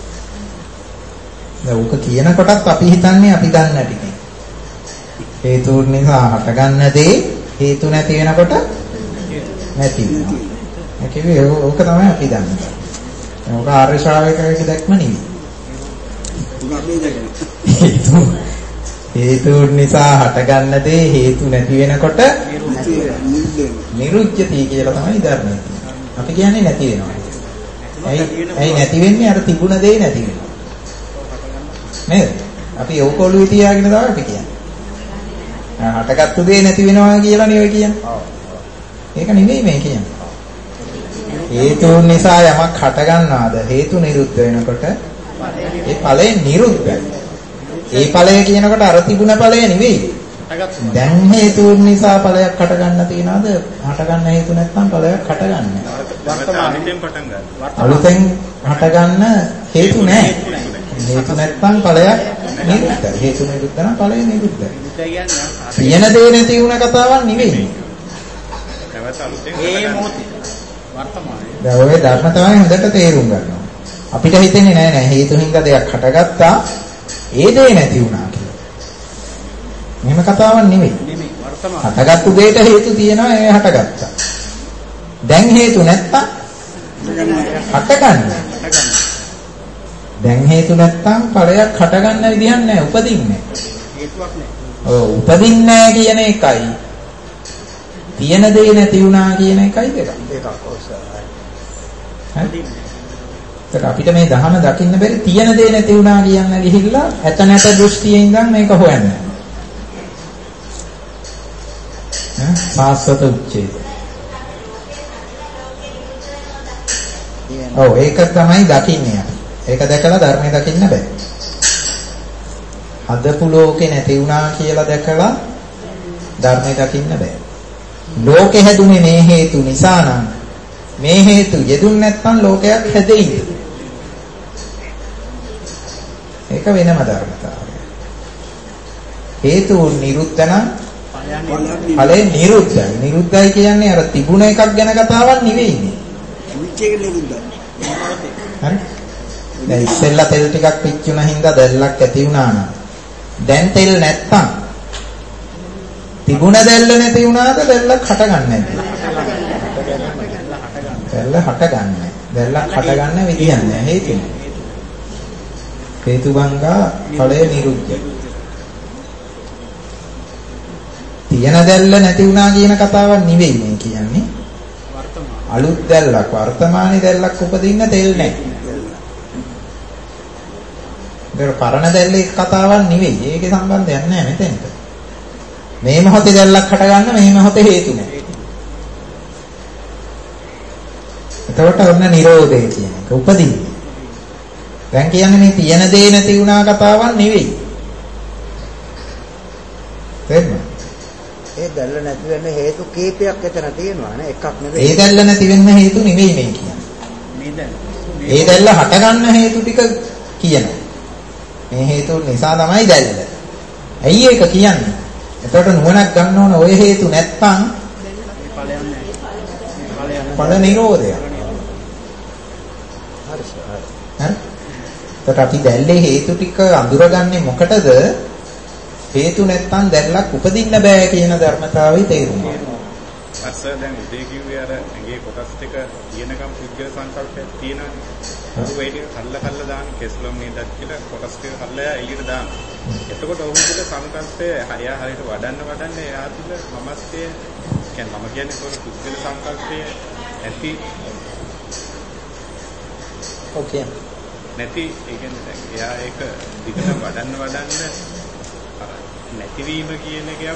දැන් උක කියන කොටත් අපි හිතන්නේ අපි දන්න ටිකේ. හේතු නිසා හටගන්න දේ හේතු නැති වෙනකොට නැති වෙනවා. ඒ කියන්නේ ඕක තමයි අපි දන්නේ. ඕක ආර්ය ශ්‍රාවකයෙක් දැක්ම නෙවෙයි. හේතු හේතු නිසා හටගන්න දේ හේතු නැති වෙනකොට නිරුද්ධති කියලා තමයි ධර්මයේ. අපි කියන්නේ නැති වෙනවා. ඇයි ඇයි නැති වෙන්නේ? අර තිබුණ දේ නැති වෙනවා. නේද? අපි ඕක ඔළුවේ තියාගෙන තමයි අපි කියන්නේ. හටගත්තු දේ නැති වෙනවා කියලා නෙවෙයි කියන්නේ. ඒක නෙවෙයි මේ කියන්නේ. හේතුන් නිසා යමක් හට ගන්නවාද හේතු නිරුද්ධ වෙනකොට ඒ ඵලය නිරුද්ධයි. ඒ ඵලය කියනකොට අර තිබුණ ඵලය නෙවෙයි. දැන් හේතුන් නිසා ඵලයක් හට ගන්න තියනවාද? හට ගන්න හේතු නැත්නම් ඵලයක් හට ගන්න. අලුතෙන් පටන් ගන්න. අලුතෙන් හට ගන්න හේතු නැහැ. හේතු නැත්නම් ඵලයක් නිරුද්ධයි. හේතු නිරුද්ධ නම් ඵලය නිරුද්ධයි. කියන දේ නැති වුණ කතාවක් නෙවෙයි. ඒ මොහොතේ වර්තමානයේ දැන් ඔය ධර්ම තමයි හොඳට තේරුම් ගන්නවා. අපිට හිතෙන්නේ නෑ නෑ හේතු හින්දා දෙයක් හටගත්තා ඒ දේ නැති වුණා කියලා. මෙහෙම කතාවක් නෙවෙයි. නෙමෙයි වර්තමාන. හටගත්තු දෙයට හේතු තියෙනවා ඒ හටගත්තා. දැන් හේතු නැත්තම් හටගන්න. දැන් හේතු නැත්තම් ඵලයක් හටගන්න විදිහක් නෑ උපදින්නේ. හේතුවක් නෑ. ඔව් උපදින්නේ නෑ කියන එකයි තියෙන දේ නැති වුණා කියන එකයි දෙක. දෙකක් ඔස්සයි. හරි. ඒක අපිට මේ ධහම දකින්න බැරි තියෙන දේ නැති වුණා කියන්න ගිහිල්ලා ඇත නැත දෘෂ්ටියේ ඉඳන් මේක හොයන්නේ. ඈ සාස්වත උච්චේ. ඔව් ඒක තමයි දකින්නේ. ඒක දැකලා ධර්මය දකින්න බෑ. හදපු ලෝකේ නැති වුණා කියලා දැකලා ධර්මය දකින්න බෑ. ලෝකෙ හැදුනේ මේ හේතු නිසා නම් මේ හේතු යෙදුන් නැත්නම් ලෝකයක් හැදෙයිද? ඒක වෙනම ධර්මතාවය. හේතු නිරුද්ධ නම් ඵලය නිරුද්ධයි. නිරුද්ධයි කියන්නේ අර තිබුණ එකක් ගැන කතාවක් නෙවෙයි. විචේක නිරුද්ධයි. හරි? දැන් ඉස්සෙල්ලා තෙල් ටිකක් පිච්චුණා හින්දා දැල්ලක් ඇති වුණා නම් දැන් තෙල් නැත්තම් තිබුණ දැල්ල නැති වුණාද දැල්ලක් හටගන්නේ නැද්ද? දැල්ල හටගන්නේ. දැල්ලක් හටගන්න විදියක් නැහැ හේතුව. හේතුබංගා ඵලය නිරුද්ධ. තියෙන දැල්ල නැති වුණා කියන කතාවක් නෙවෙයි මේ කියන්නේ. අලුත් දැල්ලක් වර්තමානයේ දැල්ලක් උපදින්න තෙල් නැහැ. ඒක පරණ දැල්ලේ කතාවක් නෙවෙයි. ඒකේ සම්බන්ධයක් නැහැ මෙතනට. මේ මොහොතේ දැල්ලක් හටගන්න මේ මොහොතේ හේතු නැහැ. එතකොට ඔන්න නිරෝධය කියන එක උපදින්නේ. දැන් කියන්නේ මේ තියෙන දේ නැති වුණා කතාවක් නෙවෙයි. තේරුණා? ඒ දැල්ල නැති වෙන්න හේතු කීපයක් එතන තියෙනවා නේ එකක් නෙවෙයි. ඒ දැල්ල නැති වෙන්න හේතු නෙවෙයි මේ කියන්නේ. මේ දැල්ල. ඒ දැල්ල හටගන්න හේතු ටික කියනවා. මේ හේතු නිසා තමයි දැල්ල. ඇයි ඒක කියන්නේ? එතකොට නුවණක් ගන්න ඕන ඔය හේතු නැත්නම් ඵලයක් නැහැ. ඵල නිරෝධය. හරි හරි. හරි. එතකොට අපි දැල්ලේ හේතු ටික අඳුරගන්නේ මොකටද? හේතු නැත්නම් දැල්ලක් උපදින්න බෑ කියන ධර්මතාවය තේරුණා. අස්ස දැන් උදේ කිව්වේ අර ඇඟේ කොටස් ටික තියෙනකම් පුද්ගල සංකල්පයක් තියෙනවා. ඒ ටික කල්ලා කල්ලා දාන කෙස්ලොම් නේදක් කියලා කොටස් ටික කල්ලා එළියට දාන. එතකොට ඔහු තුළ සංකල්පය හරිය හරියට වඩන්න වඩන්න එයා තුළ මමස්තේ කියන්නේ මම කියන්නේ ඒක පුද්ගල සංකල්පය ඇති ඕකේ. නැති ඒ කියන්නේ දැන් එයා ඒක දිගට වඩන්න වඩන්න නැතිවීම කියන එක